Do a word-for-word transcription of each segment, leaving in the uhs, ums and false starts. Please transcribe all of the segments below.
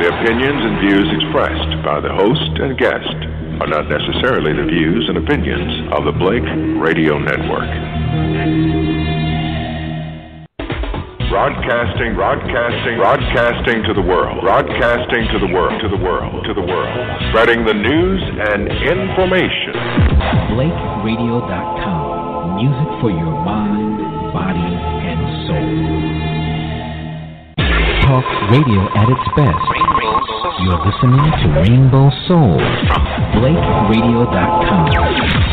The opinions and views expressed by the host and guest are not necessarily the views and opinions of the Blake Radio Network. Broadcasting, broadcasting, broadcasting to the world, broadcasting to the world, to the world, to the world, spreading the news and information. Blake Radio dot com, music for your mind, body, and soul. Talk radio at its best. You're listening to Rainbow Soul from Blake Radio dot com.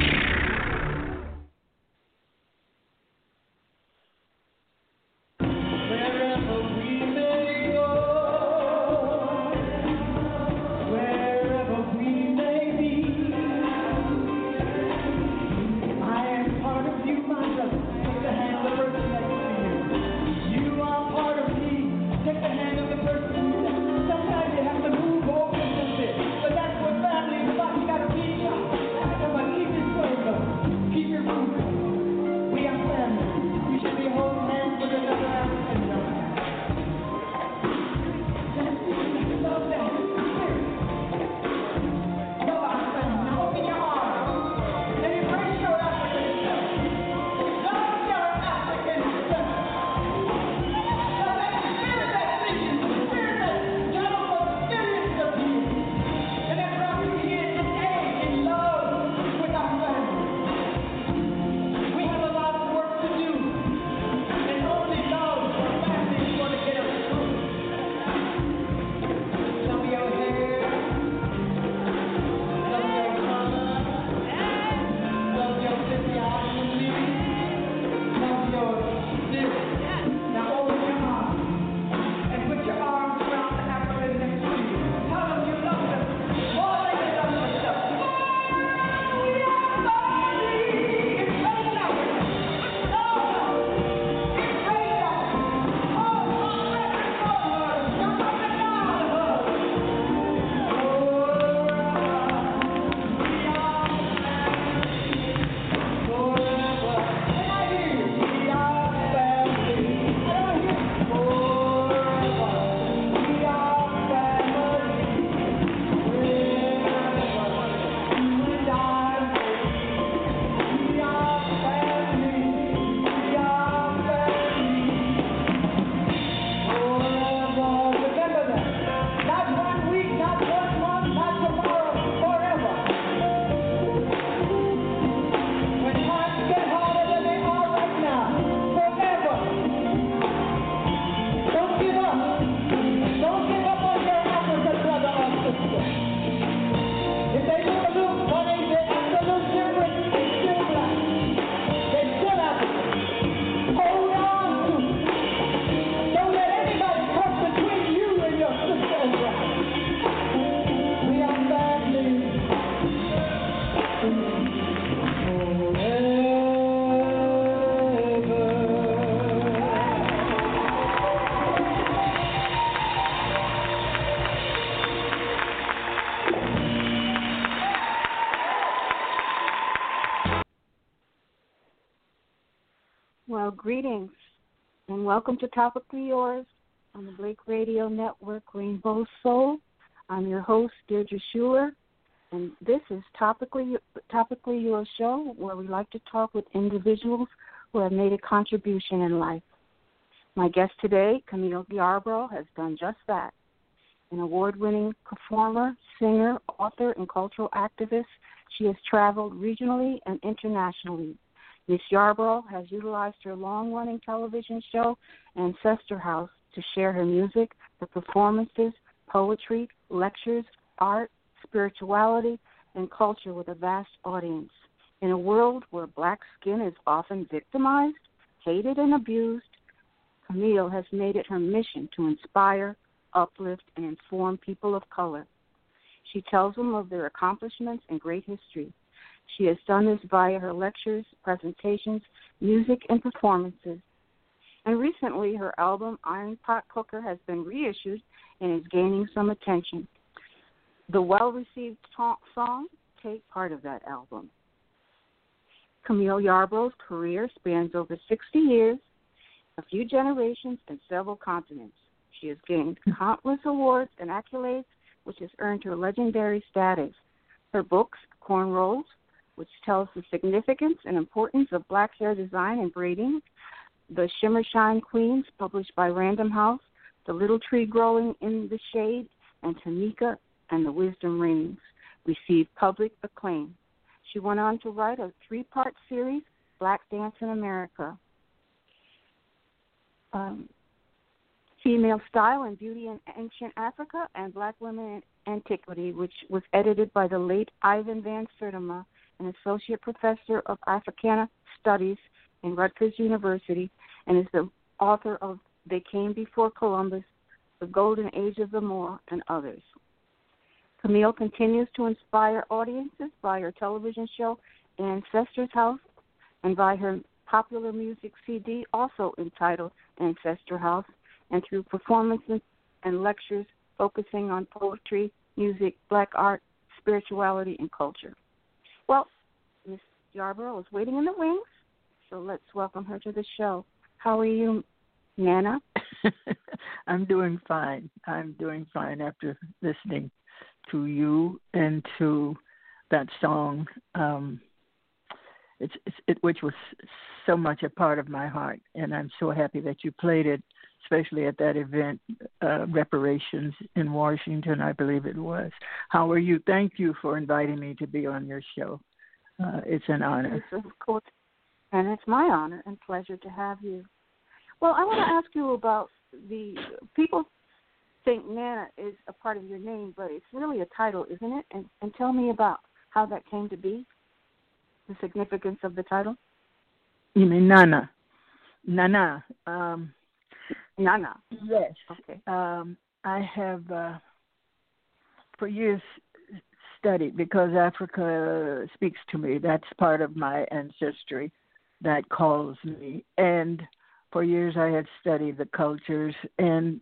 Well, greetings, and welcome to Topically Yours on the Blake Radio Network, Rainbow Soul. I'm your host, Deirdre Schuler, and this is Topically, Topically Yours show, where we like to talk with individuals who have made a contribution in life. My guest today, Camille Yarbrough, has done just that. An award-winning performer, singer, author, and cultural activist, she has traveled regionally and internationally. Miz Yarbrough has utilized her long-running television show, Ancestor House, to share her music, her performances, poetry, lectures, art, spirituality, and culture with a vast audience. In a world where black skin is often victimized, hated, and abused, Camille has made it her mission to inspire, uplift, and inform people of color. She tells them of their accomplishments and great history. She has done this via her lectures, presentations, music, and performances. And recently, her album, Iron Pot Cooker, has been reissued and is gaining some attention. The well-received ta- song, Take Part of that album. Camille Yarbrough's career spans over sixty years, a few generations, and several continents. She has gained countless awards and accolades, which has earned her legendary status. Her books, Cornrows, which tells the significance and importance of black hair design and braiding, The Shimmer Shine Queens, published by Random House, The Little Tree Growing in the Shade, and Tamika and the Wisdom Rings, received public acclaim. She went on to write a three-part series, Black Dance in America, um, Female Style and Beauty in Ancient Africa, and Black Women in Antiquity, which was edited by the late Ivan Van Sertima, an associate professor of Africana Studies in Rutgers University, and is the author of They Came Before Columbus, The Golden Age of the Moor, and others. Camille continues to inspire audiences by her television show Ancestor's House and by her popular music C D, also entitled Ancestor House, and through performances and lectures focusing on poetry, music, black art, spirituality, and culture. Well, Miss Yarborough is waiting in the wings, so let's welcome her to the show. How are you, Nana? I'm doing fine. I'm doing fine after listening to you and to that song, um, it's, it's, it, which was so much a part of my heart, and I'm so happy that you played it, especially at that event, uh, Reparations in Washington, I believe it was. How are you? Thank you for inviting me to be on your show. Uh, it's an honor. It's, of course, and it's my honor and pleasure to have you. Well, I want to ask you about the people think Nana is a part of your name, but it's really a title, isn't it? And, and tell me about how that came to be, the significance of the title. You mean Nana? Nana. Um, Nana. Yes. Okay. Um, I have, uh, for years, studied, because Africa speaks to me. That's part of my ancestry that calls me. And for years I had studied the cultures, and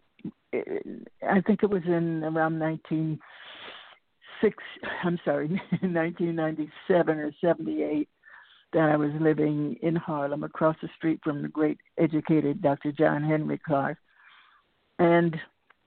I think it was in around nineteen six. I'm sorry, nineteen ninety-seven or seventy-eight that I was living in Harlem, across the street from the great educated Doctor John Henry Clarke, and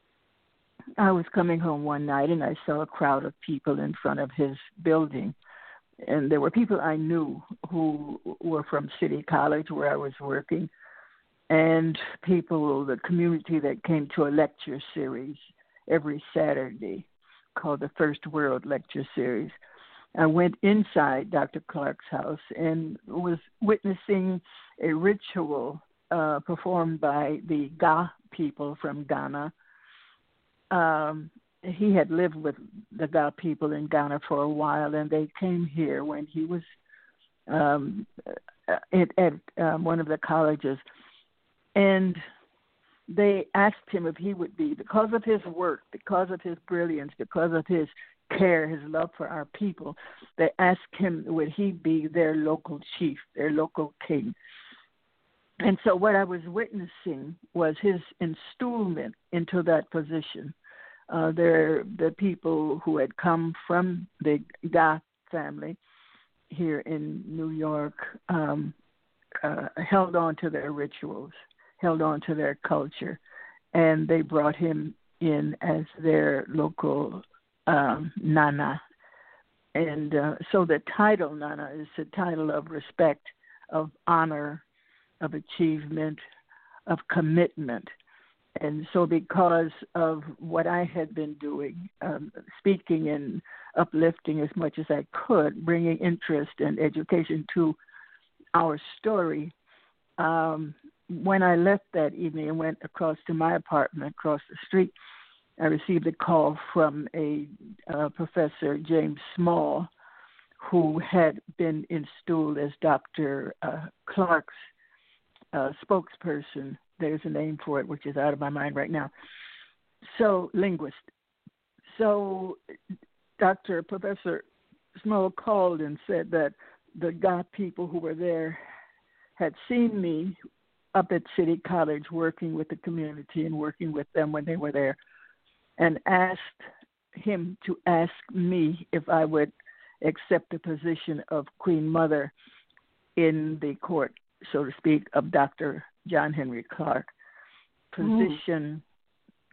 I was coming home one night and I saw a crowd of people in front of his building, and there were people I knew who were from City College where I was working, and people, the community that came to a lecture series every Saturday called the First World Lecture Series. I went inside Doctor Clarke's house and was witnessing a ritual uh, performed by the Ga people from Ghana. Um, he had lived with the Ga people in Ghana for a while, and they came here when he was um, at, at um, one of the colleges. And they asked him if he would be, because of his work, because of his brilliance, because of his care, his love for our people, they asked him, would he be their local chief, their local king? And so what I was witnessing was his installment into that position. Uh, they're the people who had come from the Ga family here in New York, um, uh, held on to their rituals, held on to their culture, and they brought him in as their local um, Nana. And uh, so the title Nana is a title of respect, of honor, of achievement, of commitment. And so because of what I had been doing, um, speaking and uplifting as much as I could, bringing interest and education to our story, um, when I left that evening and went across to my apartment across the street, I received a call from a uh, Professor James Small, who had been installed as Doctor Uh, Clarke's uh, spokesperson. There's a name for it, which is out of my mind right now. So, linguist. So, Doctor Professor Small called and said that the Ga people who were there had seen me up at City College working with the community and working with them when they were there, and asked him to ask me if I would accept the position of Queen Mother in the court, so to speak, of Doctor John Henry Clarke, position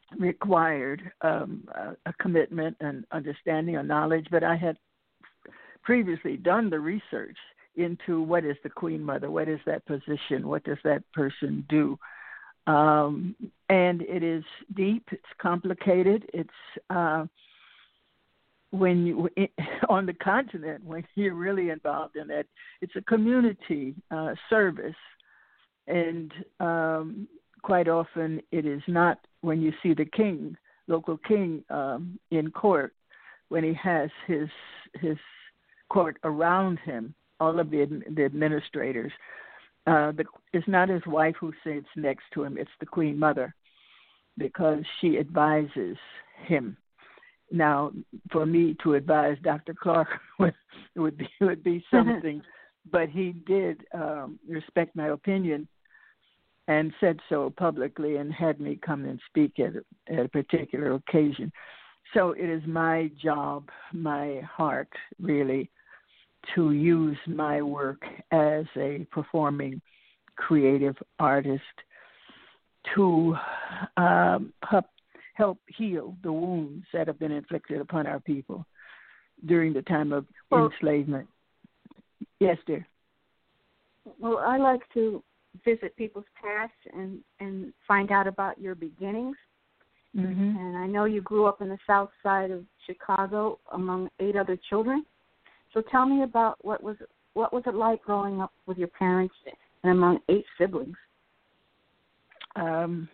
required um, a, a commitment and understanding or knowledge, but I had previously done the research into what is the Queen Mother, what is that position, what does that person do. Um, and it is deep, it's complicated, it's uh, when you it, on the continent, when you're really involved in it, it's a community uh, service, and um, quite often it is not when you see the king, local king um, in court, when he has his his court around him, all of the, the administrators. Uh, the, it's not his wife who sits next to him, it's the Queen Mother, because she advises him. Now, for me to advise Doctor Clark would, would, be, would be something, but he did um, respect my opinion and said so publicly and had me come and speak at, at a particular occasion. So it is my job, my heart, really, to use my work as a performing creative artist to um, help, help heal the wounds that have been inflicted upon our people during the time of well, enslavement. Yes, dear. Well, I like to visit people's past and, and find out about your beginnings. Mm-hmm. And I know you grew up in the south side of Chicago among eight other children. So tell me about what was what was it like growing up with your parents and among eight siblings? Um,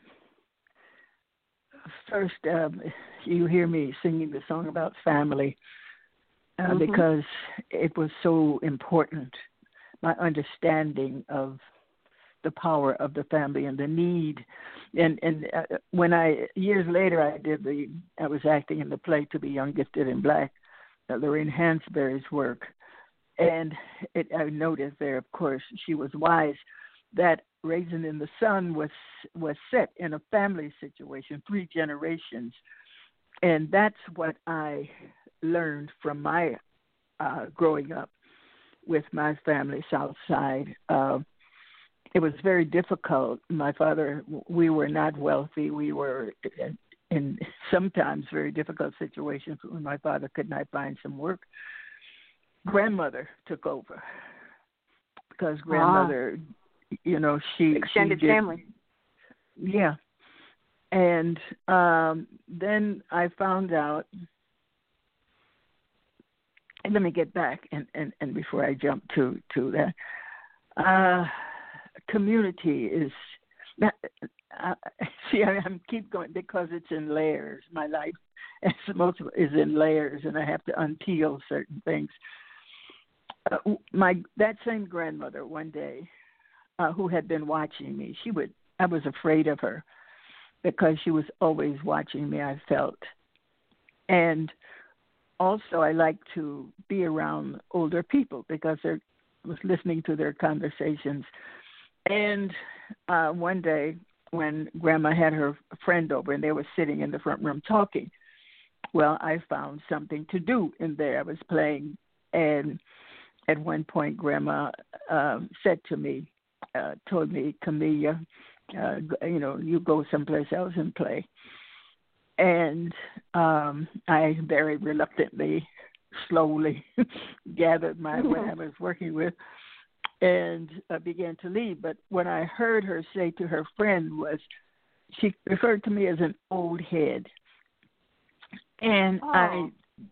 first, um, you hear me singing the song about family uh, mm-hmm. because it was so important, my understanding of the power of the family and the need. And and uh, when I, years later, I did the, I was acting in the play To Be Young, Gifted, and Black, uh, Lorraine Hansberry's work. And it, I noticed there, of course, she was wise, that Raisin in the Sun was was set in a family situation, three generations. And that's what I learned from my uh, growing up with my family, South Side. Uh, It was very difficult. My father, we were not wealthy. We were in, in sometimes very difficult situations when my father could not find some work. Grandmother took over because grandmother, ah. you know, she extended she did, family. Yeah, and um, then I found out. And let me get back, and, and, and before I jump to to that. Uh, Community is, uh, see, I, I keep going because it's in layers. My life, as most of it, is in layers, and I have to unpeel certain things. Uh, my that same grandmother one day, uh, who had been watching me, she would. I was afraid of her because she was always watching me. I felt, and also I like to be around older people because I was listening to their conversations. And uh, one day when Grandma had her friend over and they were sitting in the front room talking, well, I found something to do in there. I was playing, and at one point Grandma uh, said to me, uh, told me, Camilla, uh, you know, you go someplace else and play. And um, I very reluctantly, slowly gathered my what I was working with and uh, began to leave. But what I heard her say to her friend was, she referred to me as an old head. And oh. I,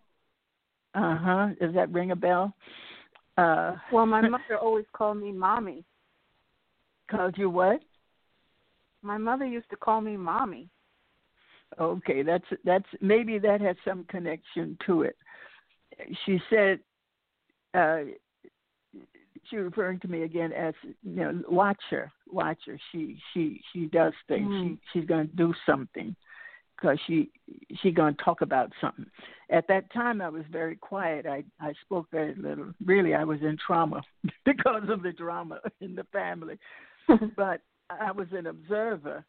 uh-huh, does that ring a bell? Uh, well, my mother always called me Mommy. Called you what? My mother used to call me Mommy. Okay, that's that's maybe that has some connection to it. She said, uh, she referring to me again as, you know, watch her, watch her. She she she does things. Mm. She she's going to do something because she she's going to talk about something. At that time, I was very quiet. I I spoke very little. Really, I was in trauma because of the drama in the family. But I was an observer.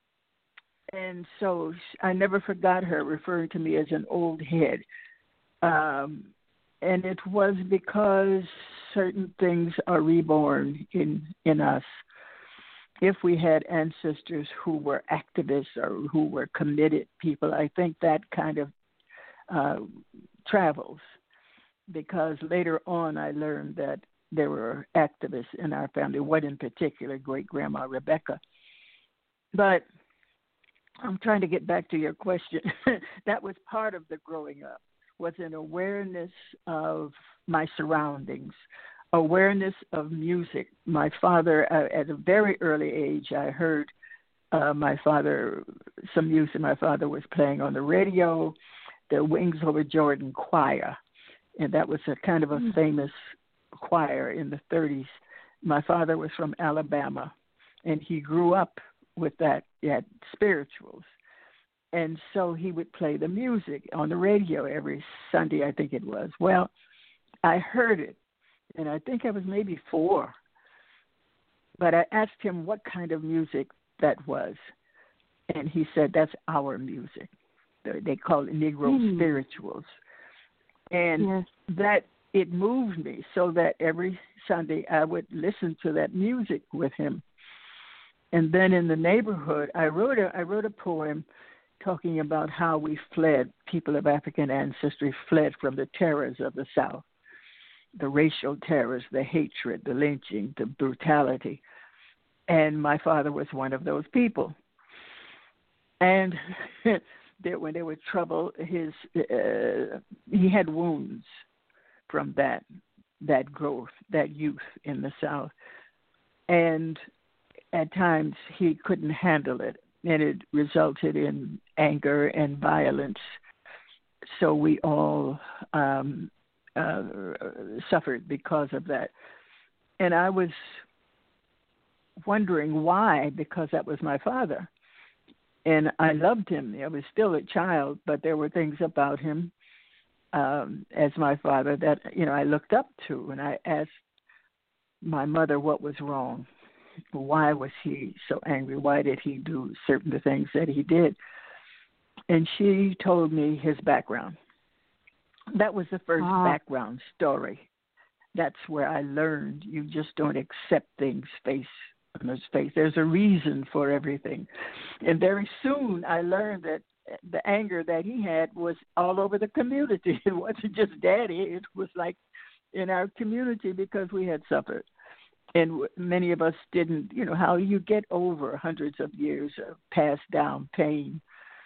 And so I never forgot her referring to me as an old head. Um, and it was because certain things are reborn in, in us. if we had ancestors who were activists or who were committed people, I think that kind of uh, travels, because later on I learned that there were activists in our family, one in particular, great-grandma Rebecca. But I'm trying to get back to your question. That was part of the growing up, was an awareness of my surroundings, awareness of music. My father, uh, at a very early age, I heard uh, my father, some music my father was playing on the radio, the Wings Over Jordan Choir, and that was a kind of a mm-hmm. famous choir in the thirties. My father was from Alabama, and he grew up with that, he had spirituals. And so he would play the music on the radio every Sunday, I think it was. Well, I heard it, and I think I was maybe four. But I asked him what kind of music that was, and he said, that's our music. They call it Negro mm. spirituals. And yes. that, it moved me so that every Sunday I would listen to that music with him. And then in the neighborhood, I wrote a, I wrote a poem talking about how we fled, people of African ancestry fled from the terrors of the South, the racial terrors, the hatred, the lynching, the brutality. And my father was one of those people. And there, when there was trouble, his uh, he had wounds from that that growth, that youth in the South. And at times he couldn't handle it, and it resulted in anger and violence. So we all um, uh, suffered because of that. And I was wondering why, because that was my father. And I loved him. I was still a child, but there were things about him um, as my father that, you know, I looked up to. And I asked my mother what was wrong. Why was he so angry? Why did he do certain things that he did? And she told me his background. That was the first ah. background story. That's where I learned you just don't accept things face on his face. There's a reason for everything. And very soon I learned that the anger that he had was all over the community. It wasn't just Daddy. It was like in our community because we had suffered. And many of us didn't, you know, how you get over hundreds of years of passed down pain.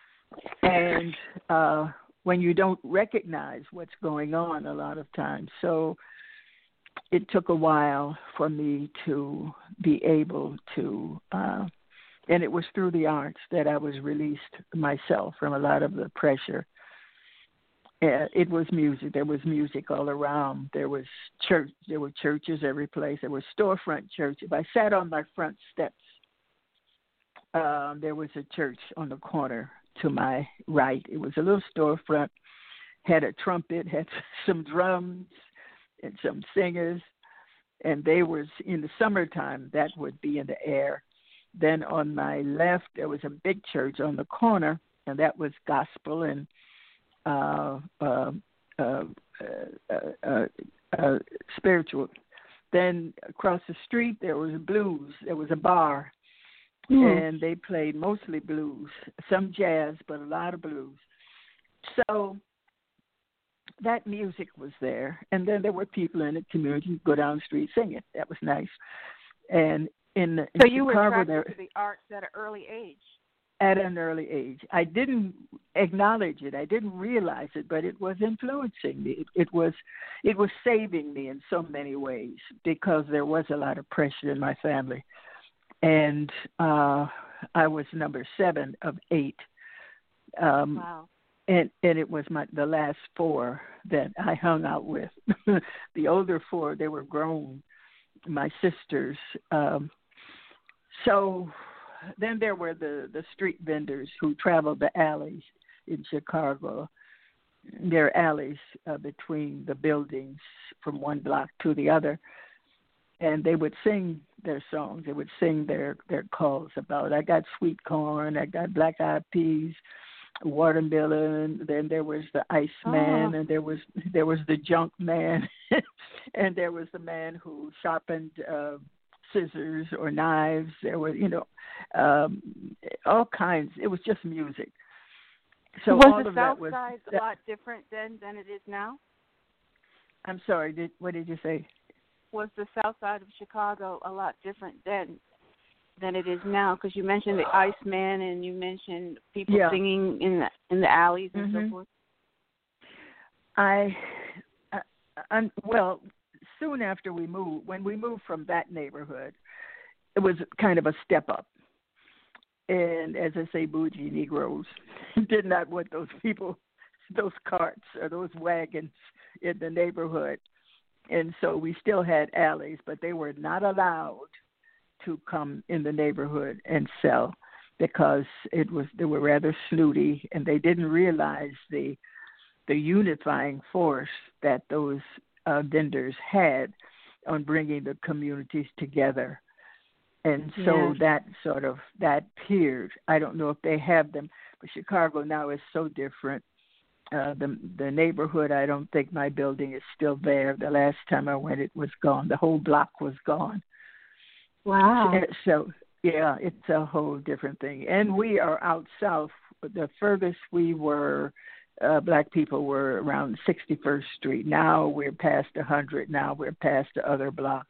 And uh, when you don't recognize what's going on a lot of times. So it took a while for me to be able to, uh, and it was through the arts that I was released myself from a lot of the pressure. Uh, it was music. There was music all around. There was church. There were churches every place. There were storefront churches. If I sat on my front steps, uh, there was a church on the corner to my right. It was a little storefront, had a trumpet, had some drums and some singers, and they was in the summertime, that would be in the air. Then on my left, there was a big church on the corner, and that was gospel and Uh, uh, uh, uh, uh, uh, spiritual. Then across the street there was blues. There was a bar, mm. and they played mostly blues, some jazz, but a lot of blues. So that music was there, and then there were people in the community who go down the street singing. That was nice. And in, in so you Chicago, were attracted there, to the arts at an early age. At an early age. I didn't acknowledge it. I didn't realize it, but it was influencing me. It, it was it was saving me in so many ways because there was a lot of pressure in my family. And uh, I was number seven of eight. Um, wow. And, and it was my the last four that I hung out with. The older four, they were grown, my sisters. Um, so... Then there were the, the street vendors who traveled the alleys in Chicago. There are alleys uh, between the buildings from one block to the other. And they would sing their songs. They would sing their, their calls about, I got sweet corn, I got black-eyed peas, watermelon. Then there was the Iceman, oh. and there was there was the Junk Man. And there was the man who sharpened uh, scissors or knives. There were, you know, um, all kinds. It was just music. So was all the of South that was Side a that, lot different then than it is now? I'm sorry. Did, what did you say? Was the South Side of Chicago a lot different then than it is now? Because you mentioned the Iceman and you mentioned people yeah. singing in the in the alleys and mm-hmm. so forth. I, I, I, well, soon after we moved, when we moved from that neighborhood, it was kind of a step up. And as I say, bougie Negroes did not want those people, those carts or those wagons in the neighborhood. And so we still had alleys, but they were not allowed to come in the neighborhood and sell because it was they were rather snooty, and they didn't realize the the unifying force that those uh, vendors had on bringing the communities together. And so yes. that sort of, that appeared. I don't know if they have them, but Chicago now is so different. Uh, the the neighborhood, I don't think my building is still there. The last time I went, it was gone. The whole block was gone. Wow. So, yeah, it's a whole different thing. And we are out south. The furthest we were, uh, black people were around sixty-first Street. Now we're past one hundred. Now we're past the other blocks.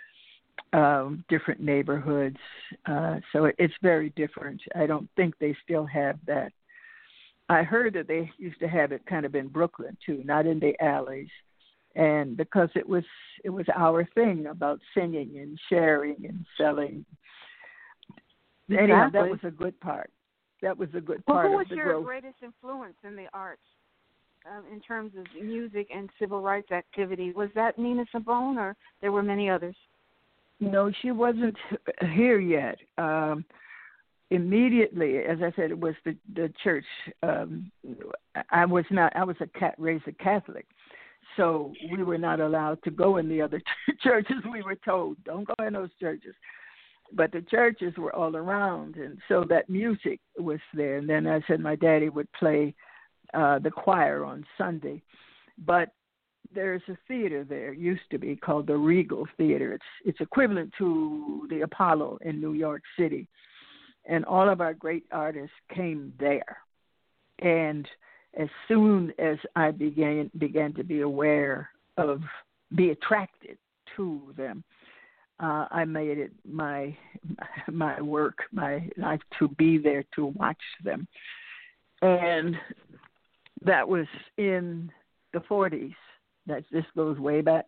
Um, different neighborhoods. Uh, so it, it's very different. I don't think they still have that. I heard that they used to have it kind of in Brooklyn too, not in the alleys. And because it was it was our thing about singing and sharing and selling. Exactly. Anyhow, that was a good part. That was a good well, part who of the was your growth. greatest influence in the arts um, in terms of music and civil rights activity? Was that Nina Simone, or there were many others? No, she wasn't here yet. Um, immediately, as I said, it was the the church. Um, I was not. I was a cat, raised a Catholic, so we were not allowed to go in the other churches. We were told, don't go in those churches. But the churches were all around, and so that music was there. And then I said my daddy would play uh, the choir on Sunday, but there's a theater there, used to be, called the Regal Theater. It's it's equivalent to the Apollo in New York City. And all of our great artists came there. And as soon as I began began to be aware of, be attracted to them, uh, I made it my my work, my life to be there to watch them. And that was in the forties. That this goes way back.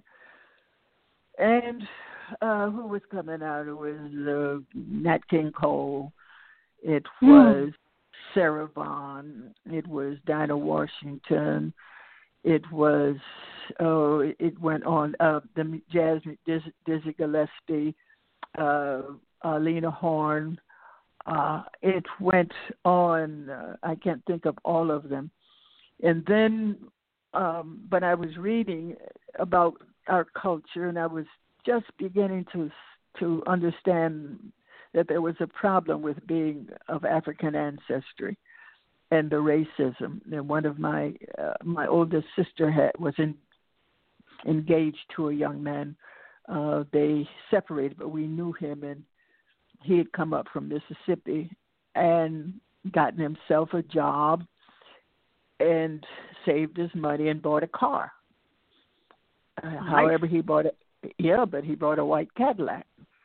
And uh, who was coming out? It was uh, Nat King Cole. It was mm. Sarah Vaughan. It was Dinah Washington. It was, oh, it went on, uh, the jazz, Dizzy, Dizzy Gillespie, uh, uh, Lena Horne. Uh, it went on, uh, I can't think of all of them. And then, Um, but I was reading about our culture, and I was just beginning to to understand that there was a problem with being of African ancestry and the racism. And one of my uh, my oldest sister had, was in, engaged to a young man. Uh, they separated, but we knew him, and he had come up from Mississippi and gotten himself a job and saved his money and bought a car. Uh, nice. However, he bought it. Yeah, but he bought a white Cadillac.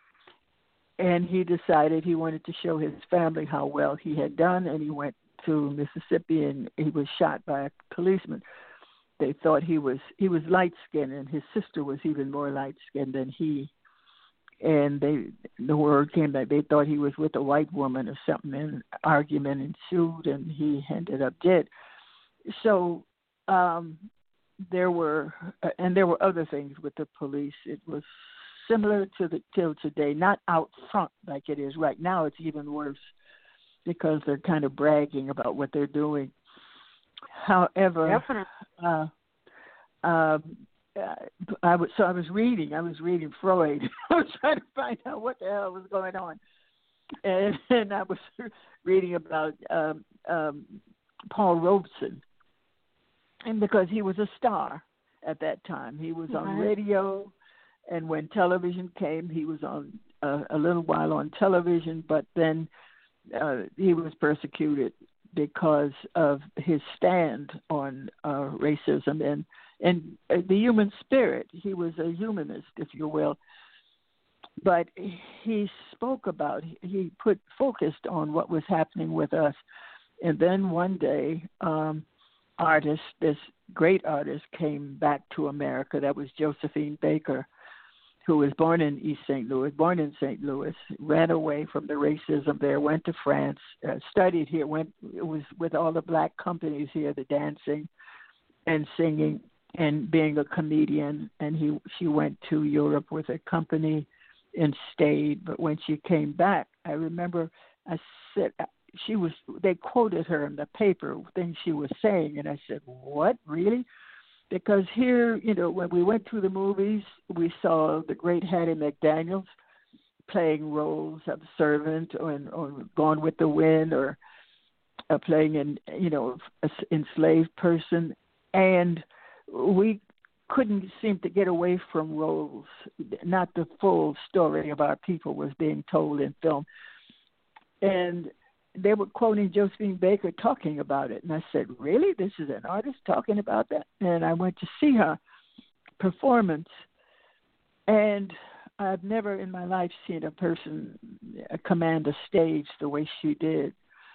And he decided he wanted to show his family how well he had done, and he went to Mississippi, and he was shot by a policeman. They thought he was he was light-skinned, and his sister was even more light-skinned than he. And they the word came that they thought he was with a white woman or something, and an argument ensued, and he ended up dead. So um, there were, uh, and there were other things with the police. It was similar to the till today, not out front like it is right now. It's even worse because they're kind of bragging about what they're doing. However, uh, uh, I was so I was reading. I was reading Freud. I was trying to find out what the hell was going on, and, and I was reading about um, um, Paul Robeson. And because he was a star at that time. He was on radio, and when television came, he was on uh, a little while on television, but then uh, he was persecuted because of his stand on uh, racism and and uh, the human spirit. He was a humanist, if you will. But he spoke about, he put focused on what was happening with us. And then one day, um, artist, this great artist came back to America. That was Josephine Baker, who was born in East Saint Louis, born in Saint Louis, ran away from the racism there, went to France, uh, studied here, went, it was with all the black companies here, the dancing and singing and being a comedian. And he, she went to Europe with a company and stayed. But when she came back, I remember I said, she was, they quoted her in the paper, things she was saying. And I said, what, really? Because here, you know, when we went to the movies, we saw the great Hattie McDaniels playing roles of servant or, or Gone with the Wind, or uh, playing an, you know, an enslaved person. And we couldn't seem to get away from roles. Not the full story of our people was being told in film. And they were quoting Josephine Baker talking about it. And I said, really? This is an artist talking about that? And I went to see her performance. And I've never in my life seen a person command a stage the way she did.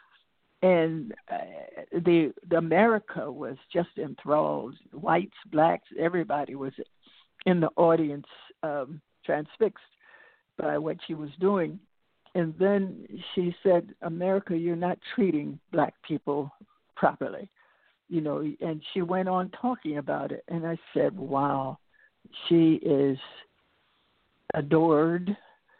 And uh, the, the America was just enthralled. Whites, blacks, everybody was in the audience, um, transfixed by what she was doing. And then she said, America, you're not treating black people properly. You know, and she went on talking about it. And I said, wow, she is adored.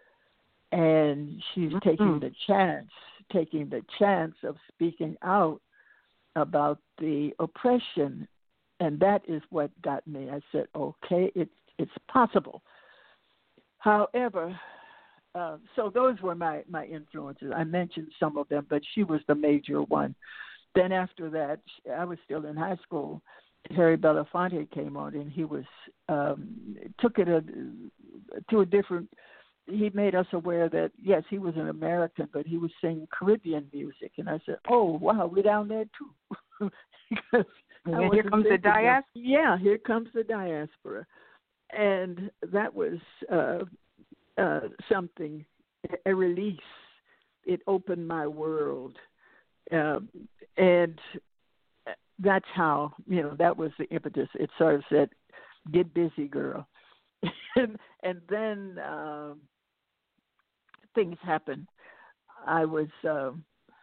And she's mm-hmm. taking the chance, taking the chance of speaking out about the oppression. And that is what got me. I said, okay, it's, it's possible. However, Uh, so those were my, my influences. I mentioned some of them, but she was the major one. Then after that, I was still in high school. Harry Belafonte came on, and he was um, took it a, to a different. He made us aware that yes, he was an American, but he was singing Caribbean music, and I said, "Oh wow, we're down there too." And here comes the diaspora. Yeah, here comes the diaspora, and that was. Uh, Uh, something, a release. It opened my world. Uh, and that's how, you know, that was the impetus. It sort of said, get busy, girl. and, and then um, things happened. I was, um,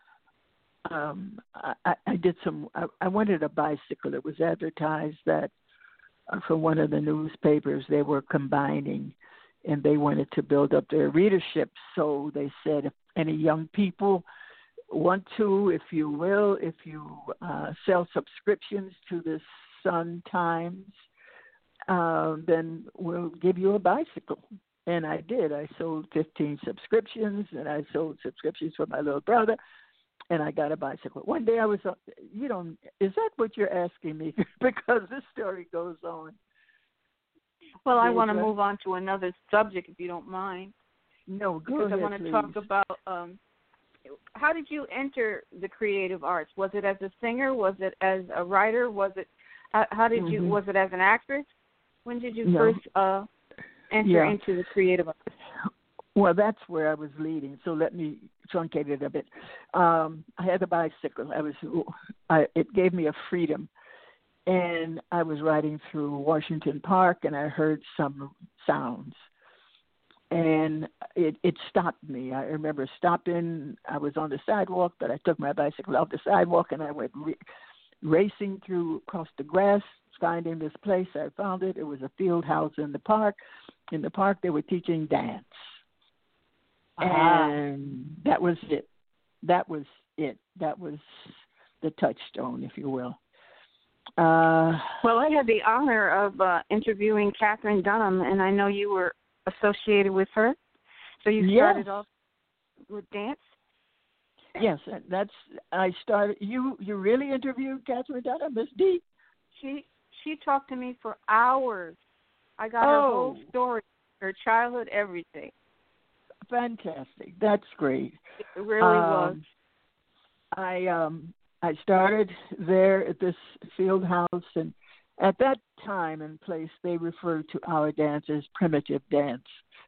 um, I, I did some, I, I wanted a bicycle. It was advertised that uh, from one of the newspapers, they were combining and they wanted to build up their readership. So they said, if any young people want to, if you will, if you uh, sell subscriptions to the Sun Times, uh, then we'll give you a bicycle. And I did. I sold fifteen subscriptions, and I sold subscriptions for my little brother, and I got a bicycle. One day I was, uh, you know, is that what you're asking me? Because this story goes on. Well, I want to move on to another subject, if you don't mind. No, go because ahead, I want to please. talk about um, how did you enter the creative arts? Was it as a singer? Was it as a writer? Was it how, how did you? Mm-hmm. Was it as an actress? When did you no. first uh, enter yeah. into the creative arts? Well, that's where I was leading. So let me truncate it a bit. Um, I had a bicycle. I was. I, it gave me a freedom. And I was riding through Washington Park, and I heard some sounds. And it, it stopped me. I remember stopping. I was on the sidewalk, but I took my bicycle off the sidewalk, and I went re- racing through across the grass, finding this place. I found it. It was a field house in the park. In the park, they were teaching dance. Uh-huh. And that was it. That was it. That was the touchstone, if you will. Uh, well, I had the honor of uh, interviewing Katherine Dunham, and I know you were associated with her. So you started yes. off with dance? Yes, that's. I started. You you really interviewed Katherine Dunham, Miss D? She she talked to me for hours. I got oh. her whole story, her childhood, everything. fantastic. That's great. It really um, was. I um I started there at this field house, and at that time and place they referred to our dance as primitive dance.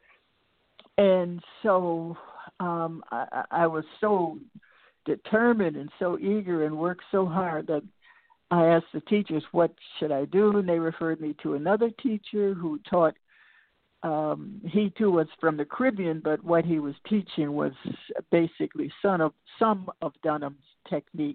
And so um, I, I was so determined and so eager and worked so hard that I asked the teachers, what should I do? And they referred me to another teacher who taught, um, he too was from the Caribbean, but what he was teaching was basically some of, some of Dunham's technique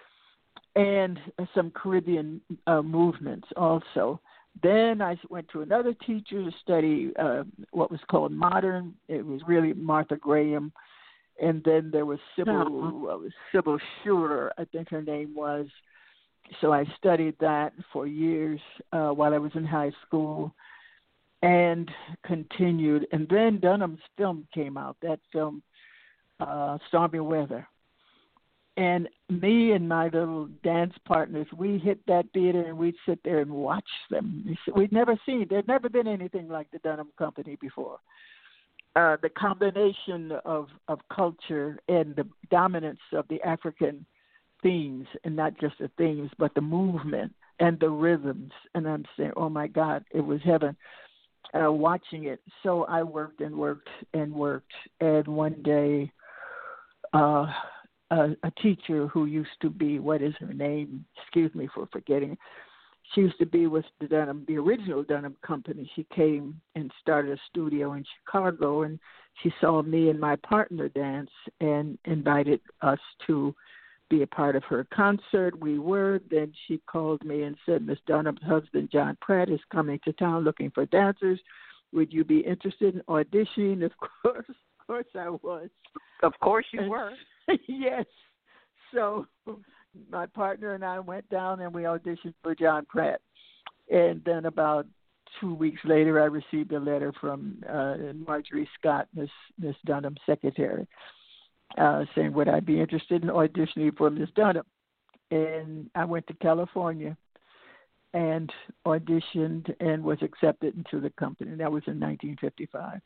and some Caribbean uh, movements also. Then I went to another teacher to study uh, what was called modern. It was really Martha Graham. And then there was Sybil, uh, Sybil Schuler, I think her name was. So I studied that for years uh, while I was in high school and continued. And then Dunham's film came out, that film, uh, Stormy Weather. And me and my little dance partners, we hit that theater and we'd sit there and watch them. We'd never seen, there'd never been anything like the Dunham Company before. Uh, the combination of, of culture and the dominance of the African themes, and not just the themes, but the movement and the rhythms. And I'm saying, oh my God, it was heaven uh, watching it. So I worked and worked and worked. And one day, uh, a, a teacher who used to be, what is her name? Excuse me for forgetting. She used to be with the Dunham, the original Dunham Company. She came and started a studio in Chicago, and she saw me and my partner dance and invited us to be a part of her concert. We were. Then she called me and said, Miss Dunham's husband, John Pratt, is coming to town looking for dancers. Would you be interested in auditioning? Of course, of course I was. Of course you and, were. Yes. So my partner and I went down and we auditioned for John Pratt. And then about two weeks later, I received a letter from uh, Marjorie Scott, Miss Miss Dunham's secretary, uh, saying, would I be interested in auditioning for Miss Dunham? And I went to California and auditioned and was accepted into the company. That was in nineteen fifty-five.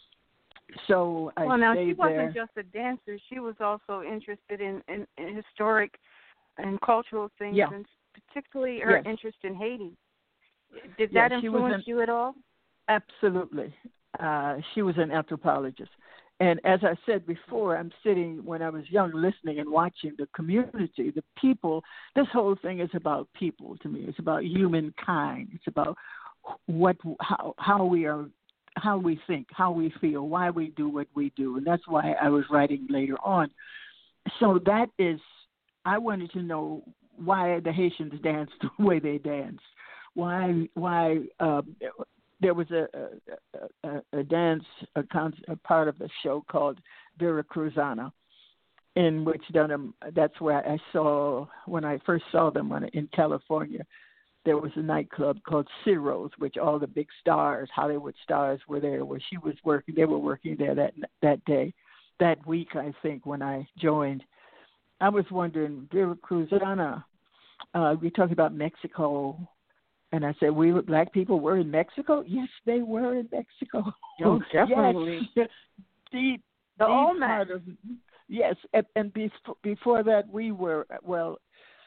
So I well, now stayed she wasn't there. just a dancer; she was also interested in, in, in historic and cultural things, Yeah. and particularly her Yes. interest in Haiti. Did Yeah, that she was influence an, you at all? Absolutely. Uh, she was an anthropologist. And as I said before, I'm sitting when I was young listening and watching the community, the people. This whole thing is about people to me. It's about humankind. It's about what, how, how we are, how we think, how we feel, why we do what we do. And that's why I was writing later on. So that is, I wanted to know why the Haitians danced the way they danced. Why, why uh, there was a, a, a, a dance, a, con- a part of the show called Vera Cruzana, in which Dunham, that's where I saw, when I first saw them when, in California, there was a nightclub called Ciro's, which all the big stars, Hollywood stars were there, where she was working, they were working there that that day, that week, I think, when I joined. I was wondering, Vera Cruzana, uh, we talked about Mexico. And I said, we black people were in Mexico? Yes, they were in Mexico. Oh, definitely. Yes. deep, the deep Olmec. part of, yes, and, and before, before that, we were, well,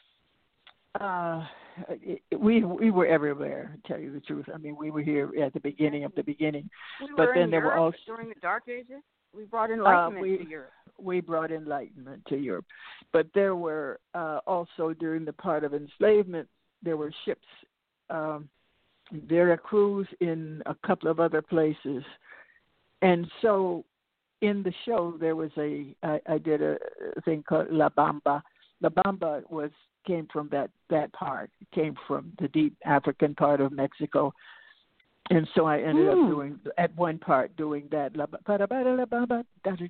uh, we we were everywhere, to tell you the truth. I mean, we were here at the beginning of the beginning. We but were then in there Europe were also, during the Dark Ages. We brought enlightenment uh, we, to Europe. We brought enlightenment to Europe. But there were uh, also, during the part of enslavement, there were ships, um, Veracruz, in a couple of other places. And so in the show, there was a, I, I did a thing called La Bamba. La Bamba was, came from that, that part. It came from the deep African part of Mexico. And so I ended mm. up doing, at one part, doing that. La Bamba.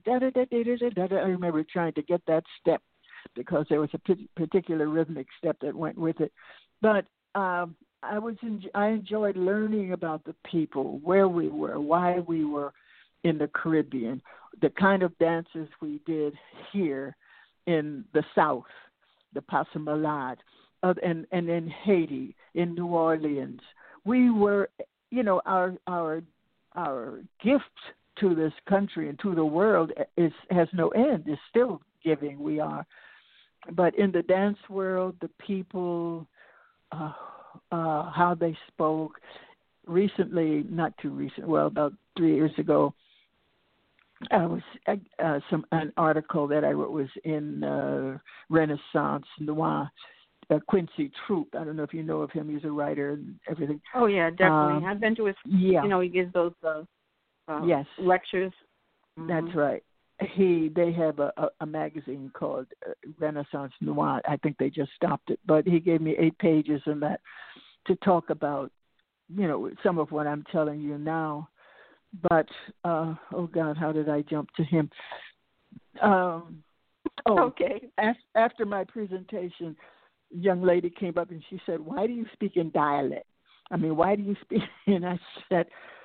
I remember trying to get that step because there was a particular rhythmic step that went with it. But um, I was en- I enjoyed learning about the people, where we were, why we were in the Caribbean, the kind of dances we did here in the South, the Paso Malade, uh, and, and in Haiti, in New Orleans. We were, you know, our our our gift to this country and to the world is has no end. It's still giving. We are, but in the dance world, the people, uh, uh, how they spoke. Recently, not too recent. Well, about three years ago, I was uh, some an article that I wrote was in uh, Renaissance Noir. Uh, Quincy Troop. I don't know if you know of him. He's a writer and everything. Oh yeah, definitely. Um, I've been to his. Yeah. You know, he gives those uh, uh, yes lectures. Mm-hmm. That's right. He they have a, a, a magazine called uh, Renaissance Noir. I think they just stopped it, but he gave me eight pages in that to talk about, you know, some of what I'm telling you now. But uh, oh God, how did I jump to him? Um, oh, okay. Af- after my presentation, young lady came up and she said, "Why do you speak in dialect? I mean, why do you speak?" And I said,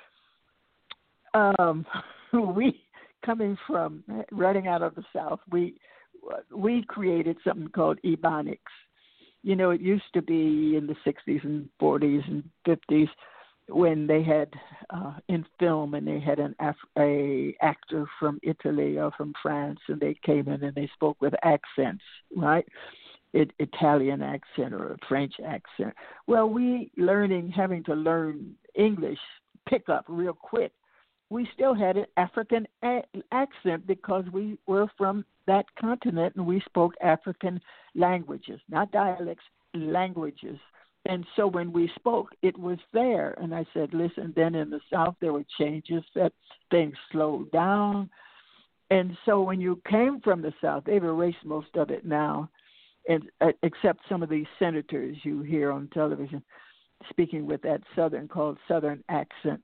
um, "We coming from running out of the South, we we created something called Ebonics. You know, it used to be in the sixties and forties and fifties when they had uh, in film and they had an Af- a actor from Italy or from France and they came in and they spoke with accents, right?" It, Italian accent or a French accent. Well, we learning, having to learn English, pick up real quick. We still had an African a- accent because we were from that continent and we spoke African languages, not dialects, languages. And so when we spoke, it was there. And I said, listen, then in the South there were changes that things slowed down. And so when you came from the South, they've erased most of it now. And uh, except some of these senators you hear on television speaking with that Southern called Southern accent.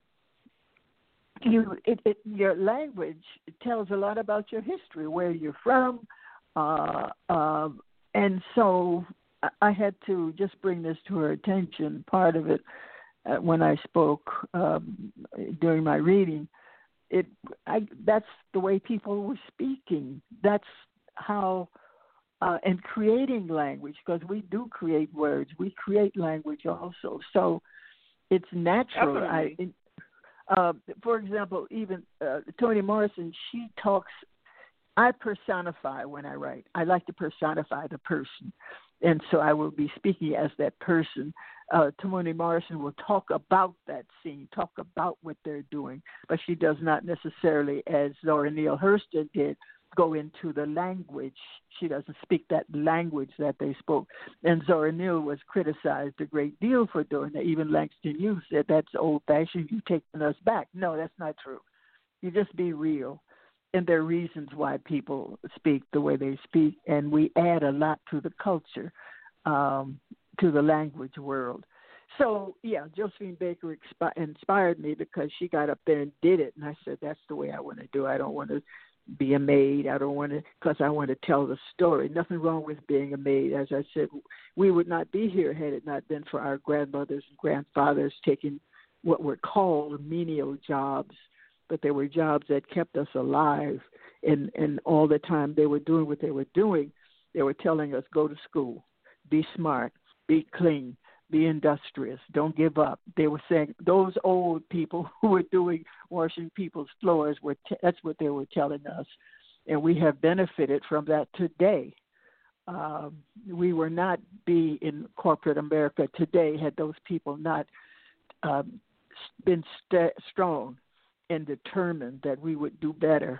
You, it, it, your language tells a lot about your history, where you're from, uh, uh, and so I had to just bring this to her attention. Part of it uh, when I spoke um, during my reading, it I, that's the way people were speaking. That's how. Uh, and creating language, because we do create words. We create language also. So it's natural. I, uh, for example, even uh, Toni Morrison, she talks, I personify when I write. I like to personify the person. And so I will be speaking as that person. Uh, Toni Morrison will talk about that scene, talk about what they're doing, but she does not necessarily, as Zora Neale Hurston did, go into the language. She doesn't speak that language that they spoke. And Zora Neale was criticized a great deal for doing that. Even Langston Hughes said, that's old-fashioned, you've taken us back. No, that's not true. You just be real. And there are reasons why people speak the way they speak, and we add a lot to the culture, um, to the language world. So, yeah, Josephine Baker expi- inspired me because she got up there and did it, and I said, that's the way I want to do it. I don't want to be a maid. I don't want to, because I want to tell the story. Nothing wrong with being a maid. As I said, we would not be here had it not been for our grandmothers and grandfathers taking what were called menial jobs, but they were jobs that kept us alive. And, and all the time they were doing what they were doing, they were telling us, go to school, be smart, be clean, be industrious, don't give up. They were saying, those old people who were doing washing people's floors, were t- that's what they were telling us. And we have benefited from that today. Um, we would not be in corporate America today had those people not um, been st- strong and determined that we would do better.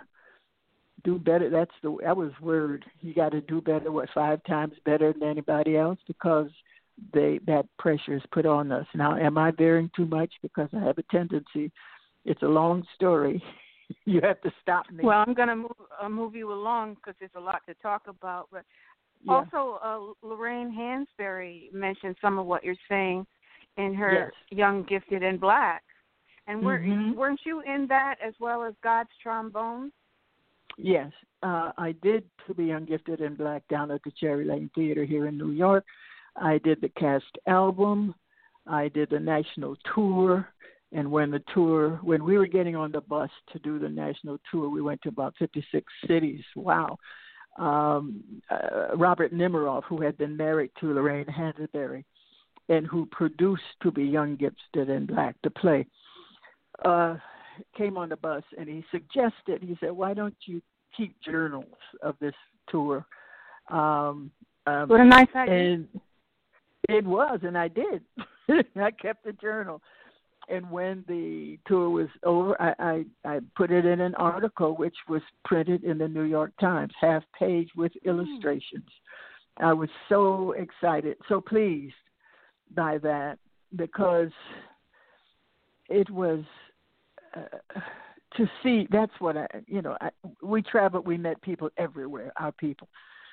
Do better, that's the, that was word. You got to do better, what, five times better than anybody else, because they that pressure is put on us. Now, am I bearing too much? Because I have a tendency. It's a long story. You have to stop me. Well, I'm going to move, uh, move you along because there's a lot to talk about. But yeah. Also, uh, Lorraine Hansberry mentioned some of what you're saying in her yes. Young, Gifted, and Black. And were, mm-hmm. weren't you in that as well as God's Trombone? Yes, uh, I did To Be Young, Gifted, and Black down at the Cherry Lane Theater here in New York. I did the cast album. I did the national tour. And when the tour, when we were getting on the bus to do the national tour, we went to about fifty-six cities. Wow. Um, uh, Robert Nemiroff, who had been married to Lorraine Hansberry and who produced To Be Young, Gifted, and Black, the play, uh, came on the bus, and he suggested, he said, why don't you keep journals of this tour? Um, um, what a nice idea. And it was, and I did. I kept the journal. And when the tour was over, I, I, I put it in an article which was printed in the New York Times, half page with mm. illustrations. I was so excited, so pleased by that, because it was uh, to see, that's what I, you know, I, we traveled, we met people everywhere, our people.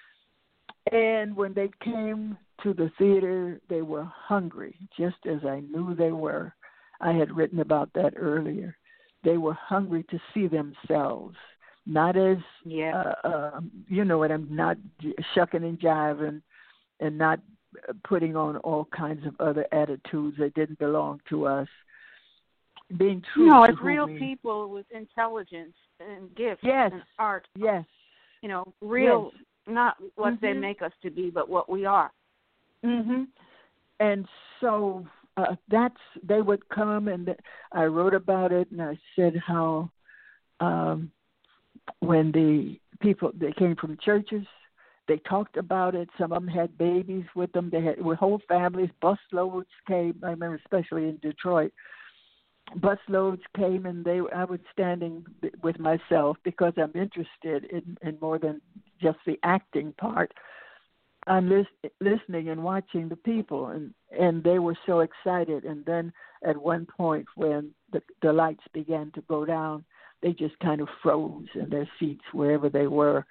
And when they came to the theater, they were hungry, just as I knew they were. I had written about that earlier. They were hungry to see themselves, not as, yeah. uh, uh, you know what, I'm not shucking and jiving and not putting on all kinds of other attitudes that didn't belong to us. Being true no, to it's real we, people with intelligence and gifts yes, and art. Yes. You know, real, yes. not what mm-hmm. they make us to be, but what we are. Mm-hmm. And so uh, that's, they would come, and I wrote about it, and I said how um, when the people, they came from churches, they talked about it. Some of them had babies with them. They had with whole families. Busloads came. I remember, especially in Detroit, busloads came, and they. I was standing with myself because I'm interested in, in more than just the acting part. I'm lis- listening and watching the people, and, and they were so excited. And then at one point, when the, the lights began to go down, they just kind of froze in their seats wherever they were.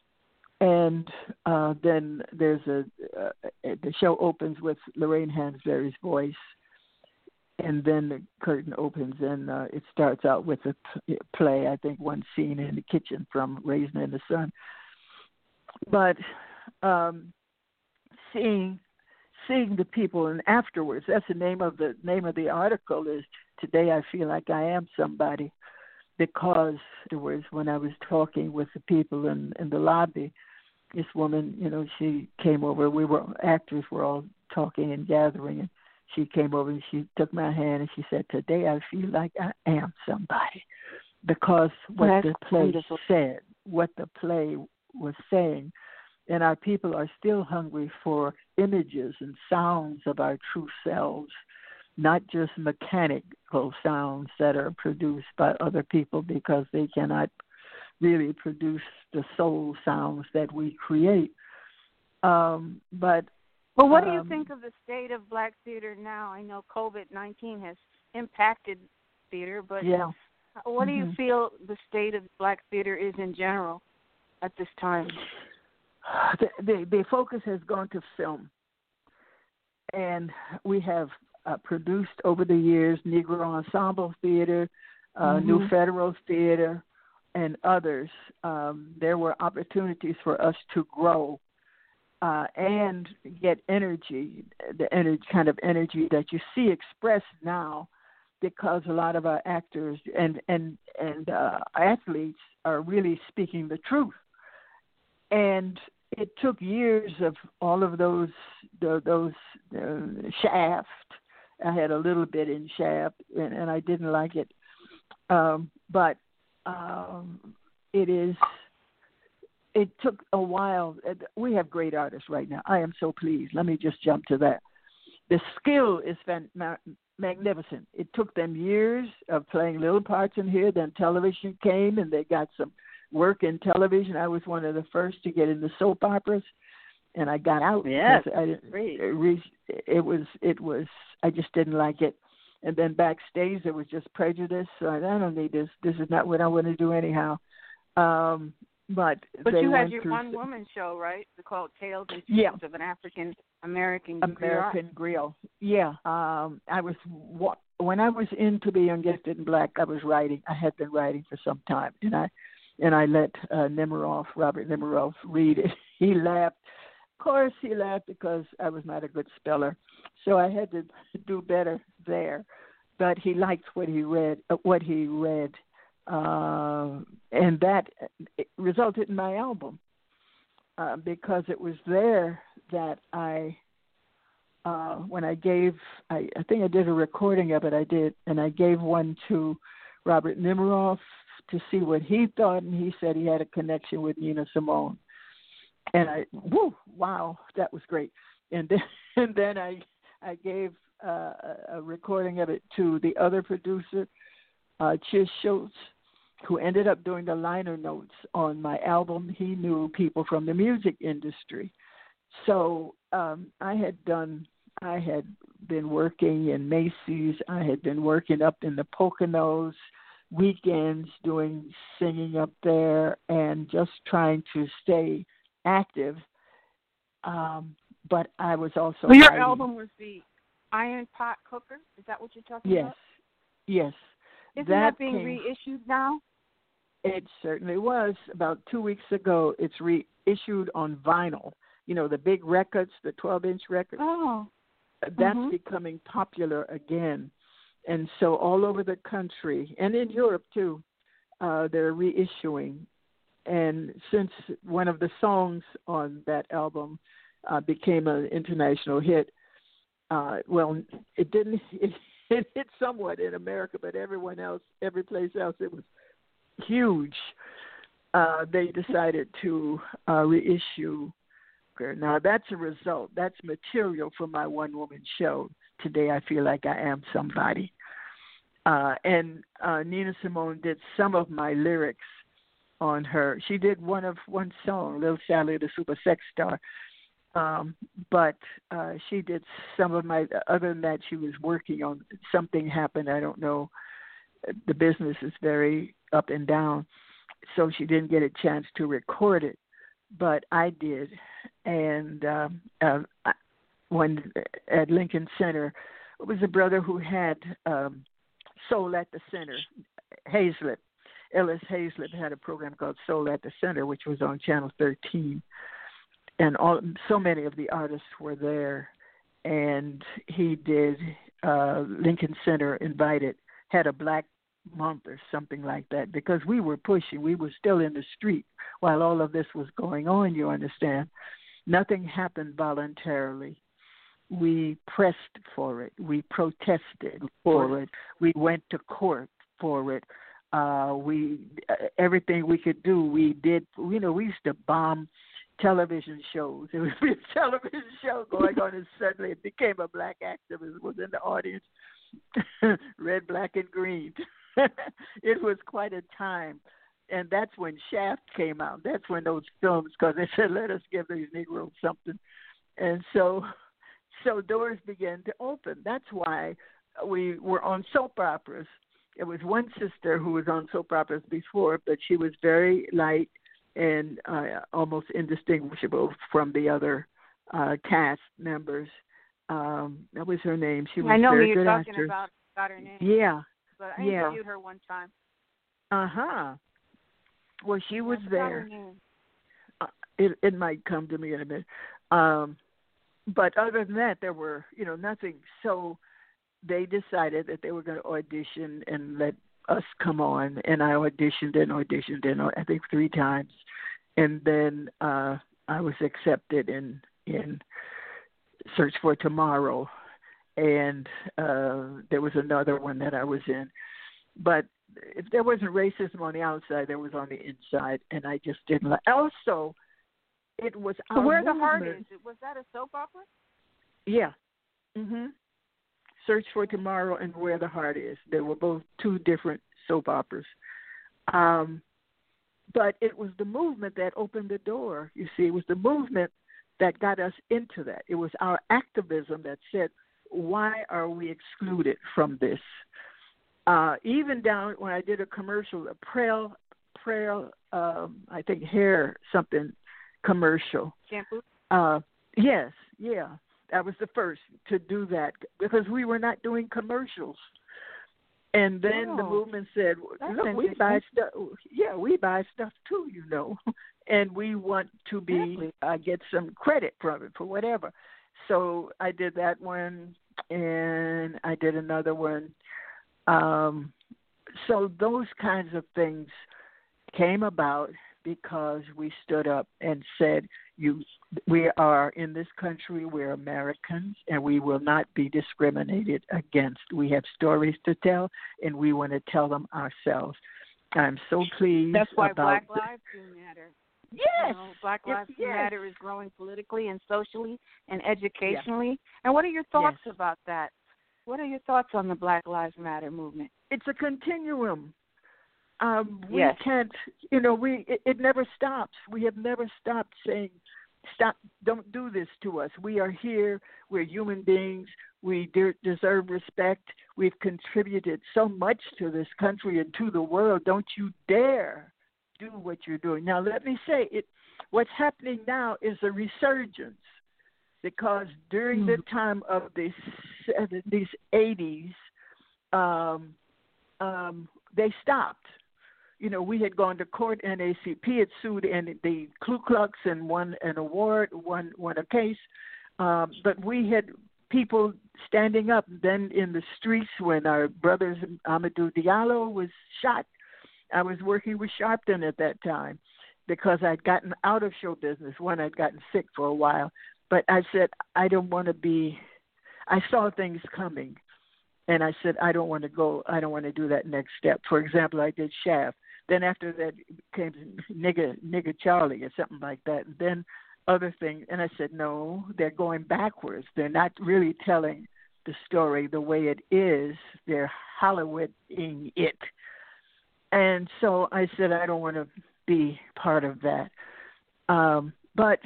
And uh, then there's a uh, the show opens with Lorraine Hansberry's voice, and then the curtain opens, and uh, it starts out with a play. I think one scene in the kitchen from Raisin in the Sun. But um, seeing seeing the people, and afterwards, that's the name of the name of the article is Today I Feel Like I Am Somebody, because afterwards, when I was talking with the people in, in the lobby, this woman, you know, she came over. We were actors were all talking and gathering, and she came over and she took my hand and she said, "Today I feel like I am somebody," because what That's the play wonderful. said, what the play was saying, and our people are still hungry for images and sounds of our true selves, not just mechanical sounds that are produced by other people because they cannot really produce the soul sounds that we create. Um, but well, what um, do you think of the state of black theater now? I know COVID nineteen has impacted theater, but yeah. what do mm-hmm. you feel the state of black theater is in general at this time? The, the, the focus has gone to film, and we have uh, produced over the years Negro Ensemble Theater, uh, mm-hmm. New Federal Theater, and others. Um, there were opportunities for us to grow uh, and get energy, the energy, kind of energy that you see expressed now, because a lot of our actors and and and uh, athletes are really speaking the truth. And it took years of all of those the, those uh, Shaft. I had a little bit in Shaft, and, and I didn't like it, um, but um, it is. It took a while. We have great artists right now. I am so pleased. Let me just jump to that. The skill is fan- magnificent. It took them years of playing little parts in here. Then television came, and they got some work in television. I was one of the first to get into soap operas, and I got out. Yes, I, great. It was, it was, I just didn't like it. And then backstage, there was just prejudice. So I, I don't need this. This is not what I want to do anyhow. Um, but but they you had went your through one-woman show, right? It's called Tales and yeah. Tunes of an African American American Griot. Yeah. Um, I was when I was into the Young Gifted and Black, I was writing. I had been writing for some time, and I and I let uh, Nemiroff, Robert Nemiroff, read it. He laughed. Of course, he laughed because I was not a good speller, so I had to do better there. But he liked what he read. Uh, what he read. Uh, and that resulted in my album uh, because it was there that I, uh, when I gave, I, I think I did a recording of it, I did, and I gave one to Robert Nemiroff to see what he thought, and he said he had a connection with Nina Simone. And I, whoo, wow, that was great. And then, and then I, I gave uh, a recording of it to the other producer, uh, Chiz Schultz, who ended up doing the liner notes on my album. He knew people from the music industry. So um, I had done, I had been working in Macy's. I had been working up in the Poconos, weekends doing singing up there and just trying to stay active. Um, but I was also Well, your writing. album was the Iron Pot Cooker. Is that what you're talking Yes, about? yes. Isn't that, that being came, reissued now? It certainly was. About two weeks ago, it's reissued on vinyl. You know, the big records, the twelve-inch records. Oh. That's mm-hmm. becoming popular again. And so all over the country, and in Europe too, uh, they're reissuing. And since one of the songs on that album uh, became an international hit, uh, well, it didn't, it, it hit somewhat in America, but everyone else, every place else, it was huge. Uh, they decided to uh, reissue. Now, that's a result. That's material for my one-woman show. Today, I Feel Like I Am Somebody. Uh, and uh, Nina Simone did some of my lyrics on her. She did one of one song, Little Sally the Super Sex Star. Um, but uh, she did some of my, other than that, she was working on, something happened, I don't know. The business is very up and down, so she didn't get a chance to record it. But I did, and um, uh, when at Lincoln Center, it was a brother who had um, Soul at the Center. Hazlett, Ellis Hazlett had a program called Soul at the Center, which was on Channel thirteen, and all so many of the artists were there. And he did uh, Lincoln Center invited had a Black Month or something like that, because we were pushing. We were still in the street while all of this was going on, you understand. Nothing happened voluntarily. We pressed for it. We protested for it. We went to court for it. Uh, we everything we could do, we did. You know, we used to bomb television shows. It would be a television show going on, and suddenly it became a black activist was in the audience. Red, black, and green. It was quite a time. And that's when Shaft came out. That's when those films, because they said, let us give these Negroes something. And so so doors began to open. That's why we were on soap operas. It was one sister who was on soap operas before, but she was very light and uh, almost indistinguishable from the other uh, cast members. Um, that was her name. She was I know very who you're good talking actor. about. Got her name. Yeah. But I yeah. interviewed her one time. Uh-huh. Well, she was I there. Uh, it, it might come to me in a minute. Um, but other than that, there were, you know, nothing. So they decided that they were going to audition and let us come on. And I auditioned and auditioned, and I think three times. And then uh, I was accepted in in Search for Tomorrow. And uh, there was another one that I was in. But if there wasn't racism on the outside, there was on the inside, and I just didn't like. Also, it was so our Where the movement. Heart Is. Was that a soap opera? Yeah. Mhm. Search for Tomorrow and Where the Heart Is. They were both two different soap operas. Um, but it was the movement that opened the door. You see, it was the movement that got us into that. It was our activism that said, why are we excluded from this? Uh, even down when I did a commercial, a Prel, Prel, um, I think hair something commercial. Shampoo? Uh, yes, yeah. That was the first to do that because we were not doing commercials. And then oh, the movement said, look, we buy stuff. Yeah, we buy stuff too, you know. And we want to be, uh, get some credit from it for whatever. So I did that one, and I did another one. Um, so those kinds of things came about because we stood up and said, You, we are in this country. We're Americans, and we will not be discriminated against. We have stories to tell, and we want to tell them ourselves. I'm so pleased. That's why about Black Lives do matter. Yes, you know, Black Lives yes. Matter is growing politically and socially and educationally. Yes. And what are your thoughts Yes. about that? What are your thoughts on the Black Lives Matter movement? It's a continuum. Um, we Yes. can't, you know, we it, it never stops. We have never stopped saying, stop, don't do this to us. We are here. We're human beings. We de- deserve respect. We've contributed so much to this country and to the world. Don't you dare do what you're doing. Now, let me say, it. what's happening now is a resurgence, because during mm-hmm. the time of the these eighties, um, um, they stopped. You know, we had gone to court. N double A C P had sued, and the Ku Klux and won an award, won won a case. Um, but we had people standing up. Then in the streets, when our brothers Amadou Diallo was shot, I was working with Sharpton at that time, because I'd gotten out of show business. One, I'd gotten sick for a while, but I said I don't want to be. I saw things coming, and I said I don't want to go. I don't want to do that next step. For example, I did Shaft. Then after that came nigga, nigga Charlie or something like that. And then other things. And I said, no, they're going backwards. They're not really telling the story the way it is. They're Hollywooding it. And so I said, I don't want to be part of that. Um, but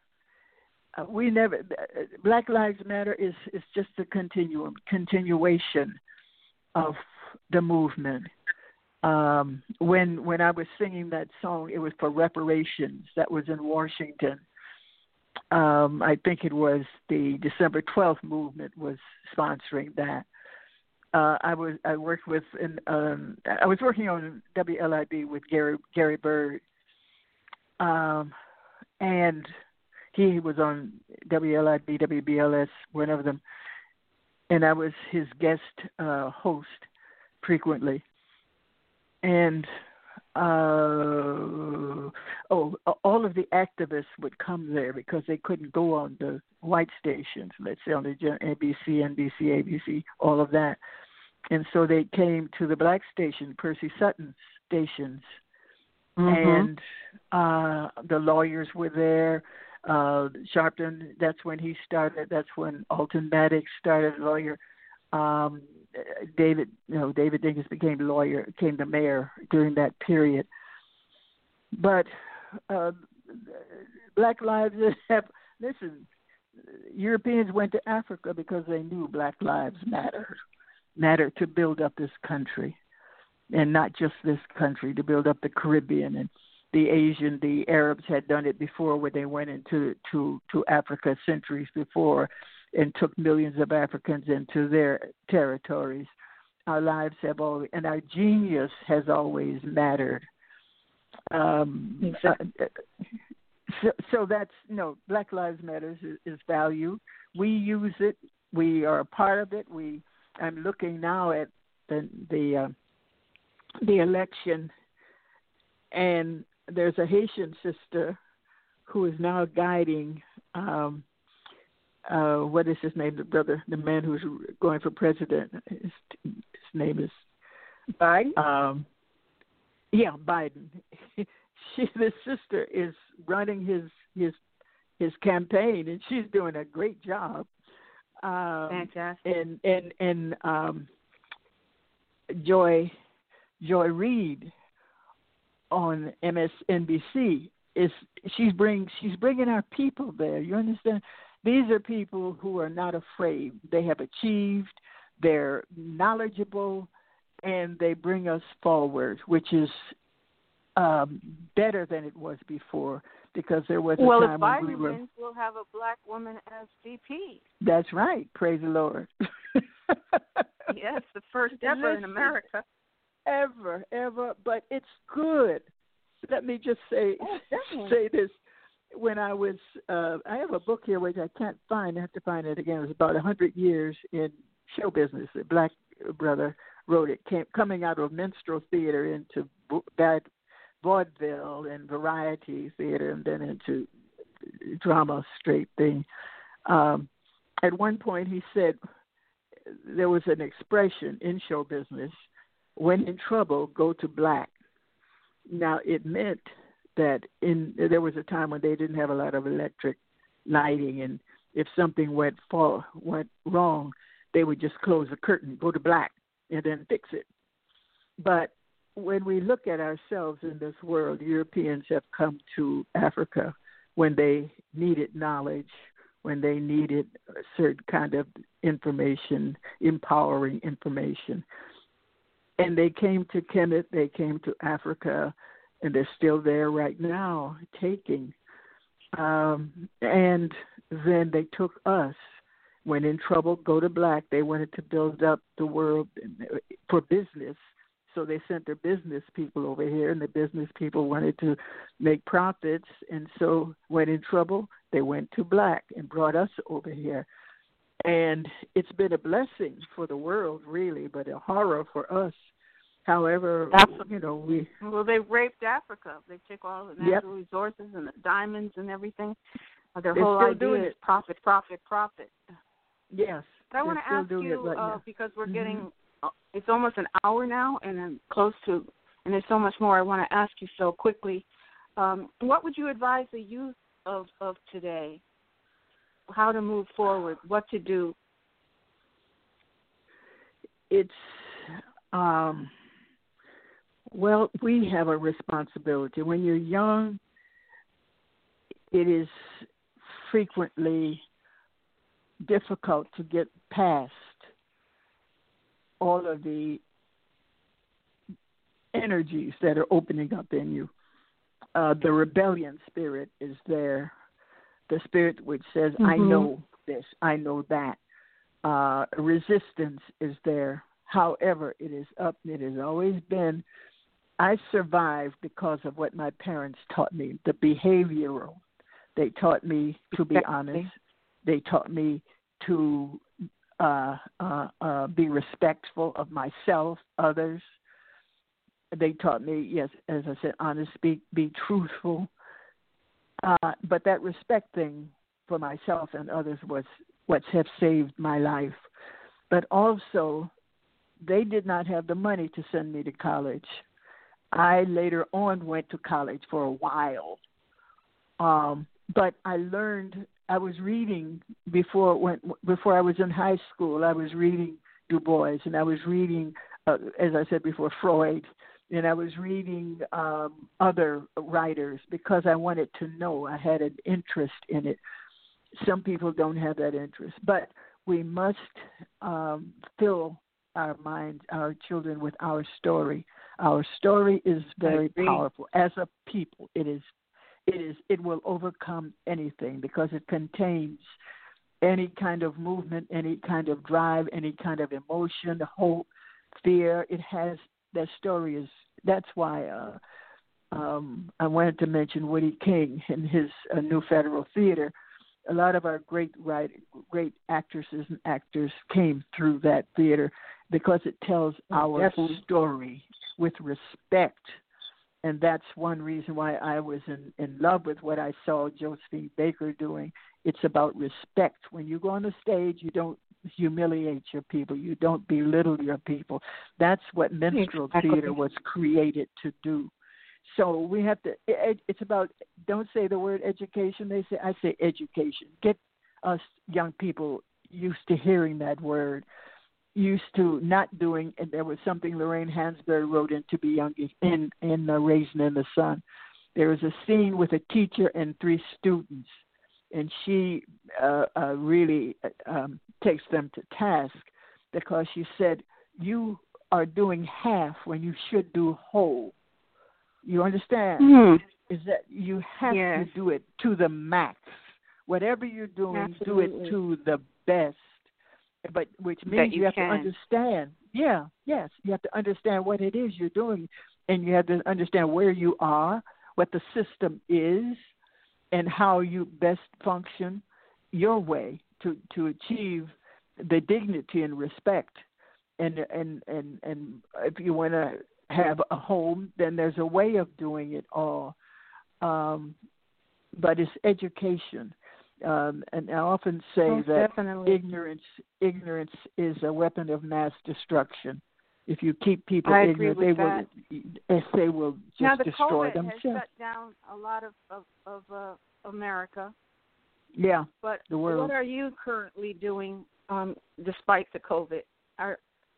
we never, Black Lives Matter is, is just a continuum, continuation of the movement. Um, when when I was singing that song, it was for reparations. That was in Washington. Um, I think it was the December twelfth movement was sponsoring that. Uh, I was I worked with an, um, I was working on W L I B with Gary Gary Bird, um, and he was on W L I B, W B L S, one of them, and I was his guest uh, host frequently. And uh, oh, all of the activists would come there because they couldn't go on the white stations, let's say on the A B C, N B C, A B C, all of that. And so they came to the black station, Percy Sutton stations, mm-hmm. and uh, the lawyers were there. Uh, Sharpton, that's when he started. That's when Alton Maddox started, lawyer. Um, David, you know, David Dinkins became lawyer, became the mayor during that period. But uh, Black Lives have, listen, Europeans went to Africa because they knew Black Lives mattered, mattered to build up this country, and not just this country, to build up the Caribbean. And the Asian, the Arabs had done it before, where they went into to, to Africa centuries before, and took millions of Africans into their territories. Our lives have always, and our genius has always mattered. Um, exactly. uh, so, so that's, you know, Black Lives Matter is, is value. We use it. We are a part of it. We. I'm looking now at the the uh, the election, and there's a Haitian sister who is now guiding. Um, Uh, what is his name? The brother, the man who's going for president. His, his name is Biden. Um, yeah, Biden. she, the sister, is running his his his campaign, and she's doing a great job. Um, Fantastic. And and and um, Joy Joy Reid on M S N B C is she's bring she's bringing our people there. You understand? These are people who are not afraid. They have achieved, they're knowledgeable, and they bring us forward, which is um, better than it was before, because there was a well, time if when Biden we were... wins, we'll have a black woman as V P. That's right. Praise the Lord. Yes, the first ever in America. Ever, ever. But it's good. Let me just say oh, say this. When I was, uh, I have a book here which I can't find. I have to find it again. It was about one hundred years in show business. A black brother wrote it, came, coming out of minstrel theater into bad vaudeville and variety theater, and then into drama straight thing. Um, at one point, he said there was an expression in show business: "When in trouble, go to black." Now, it meant that in there was a time when they didn't have a lot of electric lighting, and if something went fall went wrong, they would just close the curtain, go to black, and then fix it. But when we look at ourselves in this world, Europeans have come to Africa when they needed knowledge, when they needed a certain kind of information, empowering information. And they came to Kemet, they came to Africa, and they're still there right now taking. Um, and then they took us. When in trouble, go to black. They wanted to build up the world for business. So they sent their business people over here, and the business people wanted to make profits. And so when in trouble, they went to black and brought us over here. And it's been a blessing for the world, really, but a horror for us. However, Absolutely. you know, we... Well, they raped Africa. They took all the natural yep. resources and the diamonds and everything. Their They're whole idea is it. profit, profit, profit. Yes. But I want to ask you, right uh, because we're mm-hmm. getting, uh, it's almost an hour now, and I'm close to, and there's so much more I want to ask you so quickly. Um, what would you advise the youth of, of today? How to move forward, what to do? It's, um, well, we have a responsibility. When you're young, it is frequently difficult to get past all of the energies that are opening up in you. Uh, the rebellion spirit is there. The spirit which says, mm-hmm. I know this, I know that. Uh, resistance is there. However, it is up. It has always been. I survived because of what my parents taught me, the behavioral. They taught me to be honest. They taught me to uh, uh, uh, be respectful of myself, others. They taught me, yes, as I said, honest, be, be truthful. Uh, but that respect thing for myself and others was what has saved my life. But also, they did not have the money to send me to college. I later on went to college for a while. Um, but I learned, I was reading before when, before I was in high school, I was reading Du Bois, and I was reading, uh, as I said before, Freud, and I was reading um, other writers because I wanted to know. I had an interest in it. Some people don't have that interest, but we must um, fill our minds, our children, with our story. Our story is very powerful. As a people, it is, it is, it will overcome anything because it contains any kind of movement, any kind of drive, any kind of emotion, hope, fear. It has, that story is, that's why uh, um, I wanted to mention Woody King and his uh, New Federal Theater. A lot of our great write, great actresses and actors came through that theater because it tells our Definitely. story with respect. And that's one reason why I was in, in love with what I saw Josephine Baker doing. It's about respect. When you go on the stage, you don't humiliate your people. You don't belittle your people. That's what minstrel exactly. theater was created to do. So we have to, it, it's about, don't say the word education. They say, I say education. Get us young people used to hearing that word, used to not doing, and there was something Lorraine Hansberry wrote in To Be Young in, in uh, Raisin in the Sun. There was a scene with a teacher and three students, and she uh, uh, really um, takes them to task because she said, you are doing half when you should do whole. You understand? Mm-hmm. Is that you have yes. to do it to the max. Whatever you're doing, Absolutely. do it to the best. But which means you, you have can. to understand. Yeah, yes. You have to understand what it is you're doing, and you have to understand where you are, what the system is, and how you best function your way to, to achieve the dignity and respect. And and and and if you want to have a home, then there's a way of doing it all. Um, but it's education. Um, and I often say Most that definitely. ignorance ignorance is a weapon of mass destruction. If you keep people I agree ignorant, with they that. will they will just Now the destroy COVID themselves. has shut down a lot of of, of uh, America. Yeah, But the world. what are you currently doing um, despite the COVID? Are,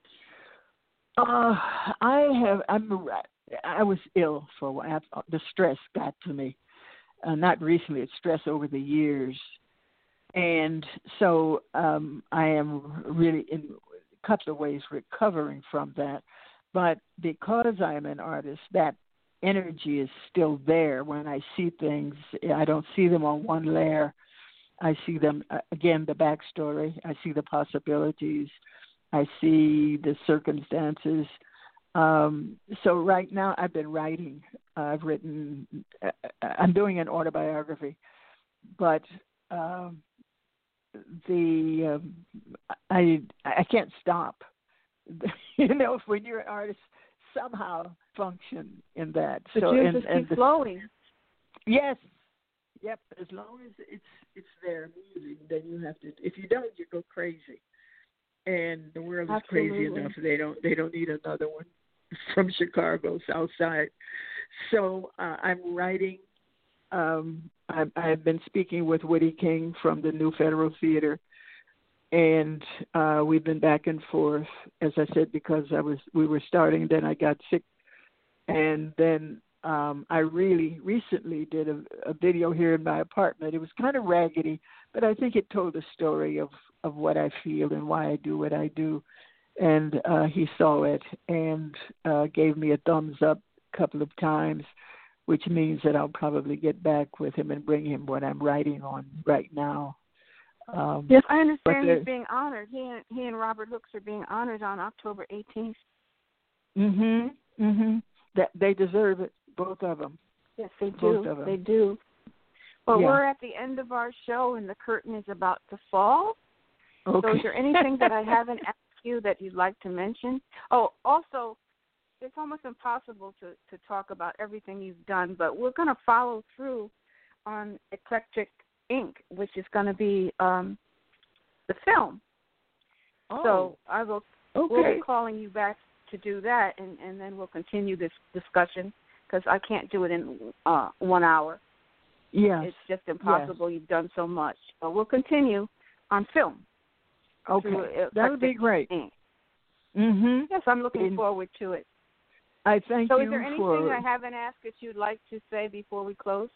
uh, I have. I'm. I was ill for a while. The stress got to me. Uh, not recently. It's stress over the years, and so um, I am really in a couple of ways recovering from that. But because I am an artist, that energy is still there. When I see things, I don't see them on one layer. I see them, uh, again, the backstory. I see the possibilities. I see the circumstances. Um, so right now I've been writing. Uh, I've written, uh, I'm doing an autobiography, but um, the um, I I can't stop. You know, when you're an artist, somehow function in that. the so juices and, keep and the, flowing. Yes. Yep. As long as it's it's there moving, then you have to. If you don't, you go crazy. And the world is Absolutely. crazy enough. They don't. They don't need another one from Chicago, South Side. So uh, I'm writing. Um, I, I've been speaking with Woody King from the New Federal Theater, and uh, we've been back and forth. As I said, because I was we were starting, then I got sick, and then. Um, I really recently did a, a video here in my apartment. It was kind of raggedy, but I think it told a story of, of what I feel and why I do what I do. And uh, he saw it and uh, gave me a thumbs up a couple of times, which means that I'll probably get back with him and bring him what I'm writing on right now. Um, Yes, I understand there, he's being honored. He and, he and Robert Hooks are being honored on October eighteenth. Mhm. Mhm. That they deserve it. Both of them. Yes, they Both do. of them. They do. Well, Yeah. we're at the end of our show, and the curtain is about to fall. Okay. So is there anything that I haven't asked you that you'd like to mention? Oh, also, it's almost impossible to, to talk about everything you've done, but we're going to follow through on Eclectic Incorporated, which is going to be um, the film. Oh. So I will Okay. we'll be calling you back to do that, and, and then we'll continue this discussion because I can't do it in uh, one hour. Yes. It's just impossible. Yes. You've done so much. But we'll continue on film. Okay. Through, uh, that would be great. Mm-hmm. Yes, I'm looking and forward to it. I thank so you is there anything for... I haven't asked that you'd like to say before we close?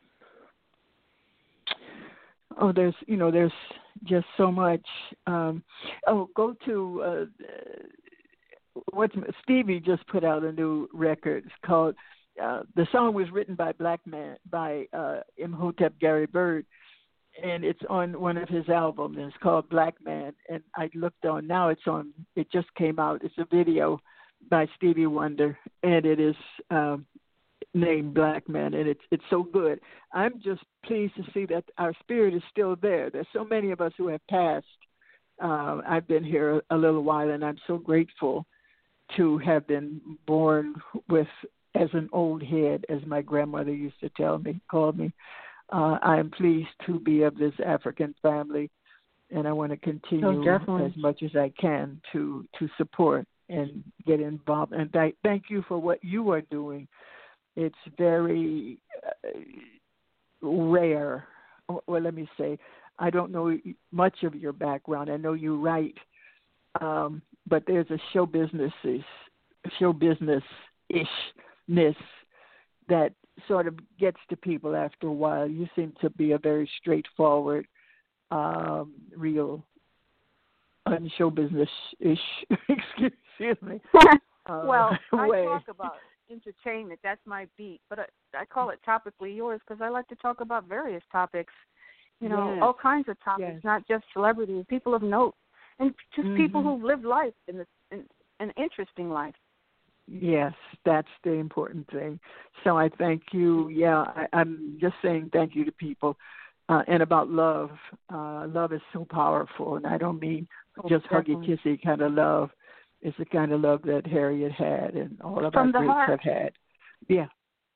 Oh, there's, you know, there's just so much. Um, oh, go to... Uh, What's Stevie just put out a new record. It's called uh, the song was written by Black Man by uh, Imhotep Gary Bird, and it's on one of his albums. And it's called Black Man. And I looked on now. It's on. It just came out. It's a video by Stevie Wonder, and it is um, named Black Man, and it's it's so good. I'm just pleased to see that our spirit is still there. There's so many of us who have passed. Uh, I've been here a little while, and I'm so grateful to have been born with as an old head, as my grandmother used to tell me, call me. Uh, I am pleased to be of this African family, and I want to continue oh, as much as I can to, to support and get involved. And th- thank you for what you are doing. It's very uh, rare. Well, let me say, I don't know much of your background. I know you write. Um, but there's a show business show business ishness that sort of gets to people after a while. You seem to be a very straightforward, um, real unshow business ish excuse me. Uh, well, I way. talk about entertainment. That's my beat, but I, I call it topically yours because I like to talk about various topics. You know, yes. all kinds of topics, yes. not just celebrities, people of note. And just mm-hmm. people who've lived life in, the, in an interesting life. Yes, that's the important thing. So I thank you. Yeah, I, I'm just saying thank you to people. Uh, and about love, uh, love is so powerful. And I don't mean oh, just definitely. huggy-kissy kind of love. It's the kind of love that Harriet had and all of From our the greats heart. have had. Yeah.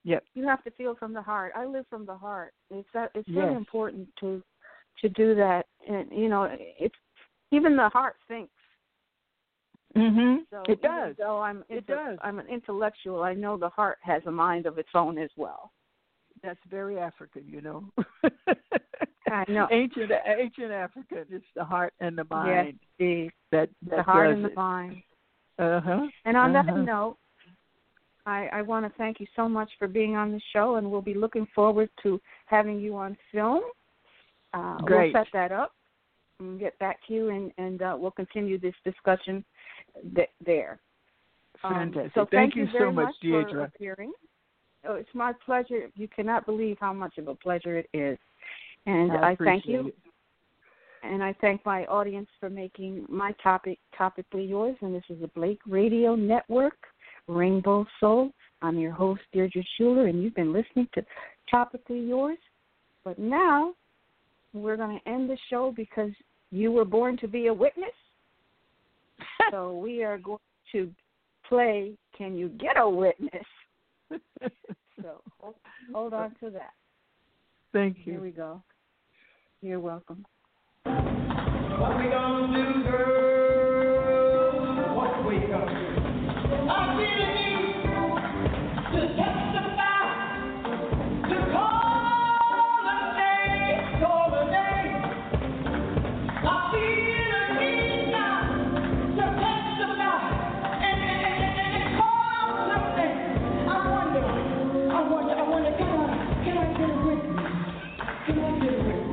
Yep. You have to feel from the heart. I live from the heart. It's that. It's Yes. very important to to do that. And you know, it's even the heart thinks. Mhm. So It does. Though I'm It into, does. I'm an intellectual. I know the heart has a mind of its own as well. That's very African, you know. I know. Ancient ancient Africa. It's the heart and the mind. Yes, the, that, that the heart does and the it. mind. Uh huh. And on uh-huh. that note, I, I want to thank you so much for being on the show, and we'll be looking forward to having you on film. Uh, Great. We'll set that up and get back to you, and, and uh, we'll continue this discussion th- there. Fantastic. Um, so thank, thank you very so much, for Deidre. appearing. Oh, it's my pleasure. You cannot believe how much of a pleasure it is. And I, I thank you. it. And I thank my audience for making my topic topically yours. And this is the Blake Radio Network, Rainbow Soul. I'm your host, Deirdre Schuler, and you've been listening to Topically Yours. But now we're going to end the show because you were born to be a witness. So we are going to play Can You Get a Witness? So hold, hold on to that. Thank you. Here we go. You're welcome. What we gonna do, girl? What we gonna do? I really need to testify, to call a name, call a name. I feel a need now to testify and, and, and, and call something. I wonder, I wonder, I wonder, can I, can I get a witness? Can I get a witness?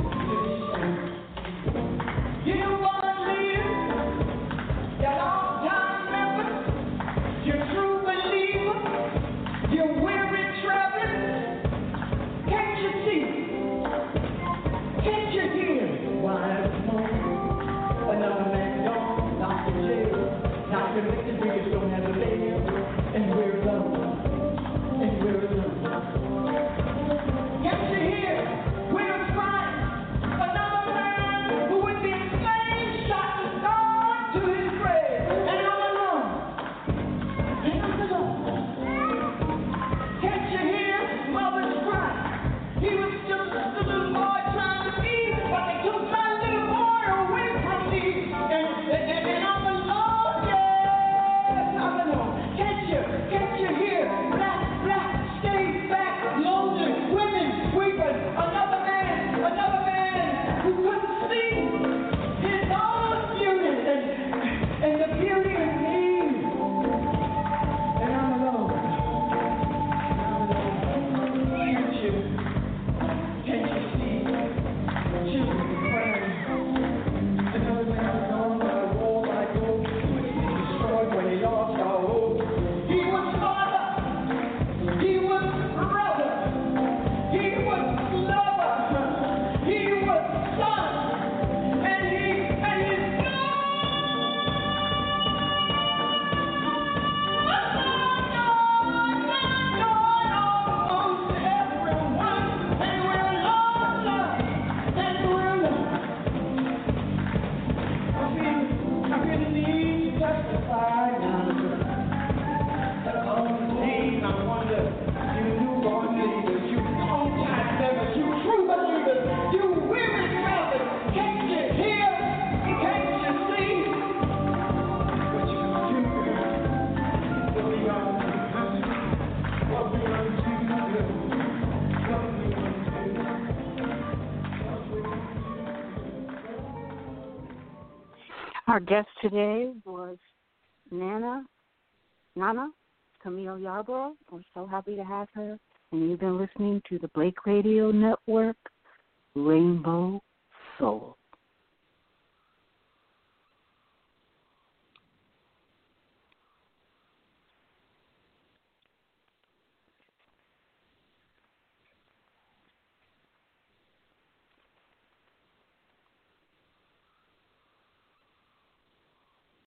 You believe that all-time member, you're true believer, you're weary traveling. Can't you see? Can't you hear? Why smoke? Another man gone, not in jail, not convicted, we just don't have a bail, and we're alone, and we're alone. Can't you hear? We're crying. Another man who would be enslaved, shot to God to his grave. And I'm alone. And I'm alone. Can't you hear mother's cry? He was just a little boy trying to feed, but they took my little boy away from me. And, and, and, and I'm alone, yes, I'm alone. Can't you, can't you hear? Black, black, stay back, lonely, women weeping. Another man, another man who couldn't see his own beauty and, and the beauty in me. And I'm alone. I'm alone. Can't you? Can't you see? Children crying. Another man gone by war, by gold. Destroyed when he lost our hope. He was father. He was brother. He was lover. He was son. And he and his Our guest today was Nana, Nana Camille Yarborough. We're so happy to have her. And you've been listening to the Blake Radio Network, Rainbow Soul.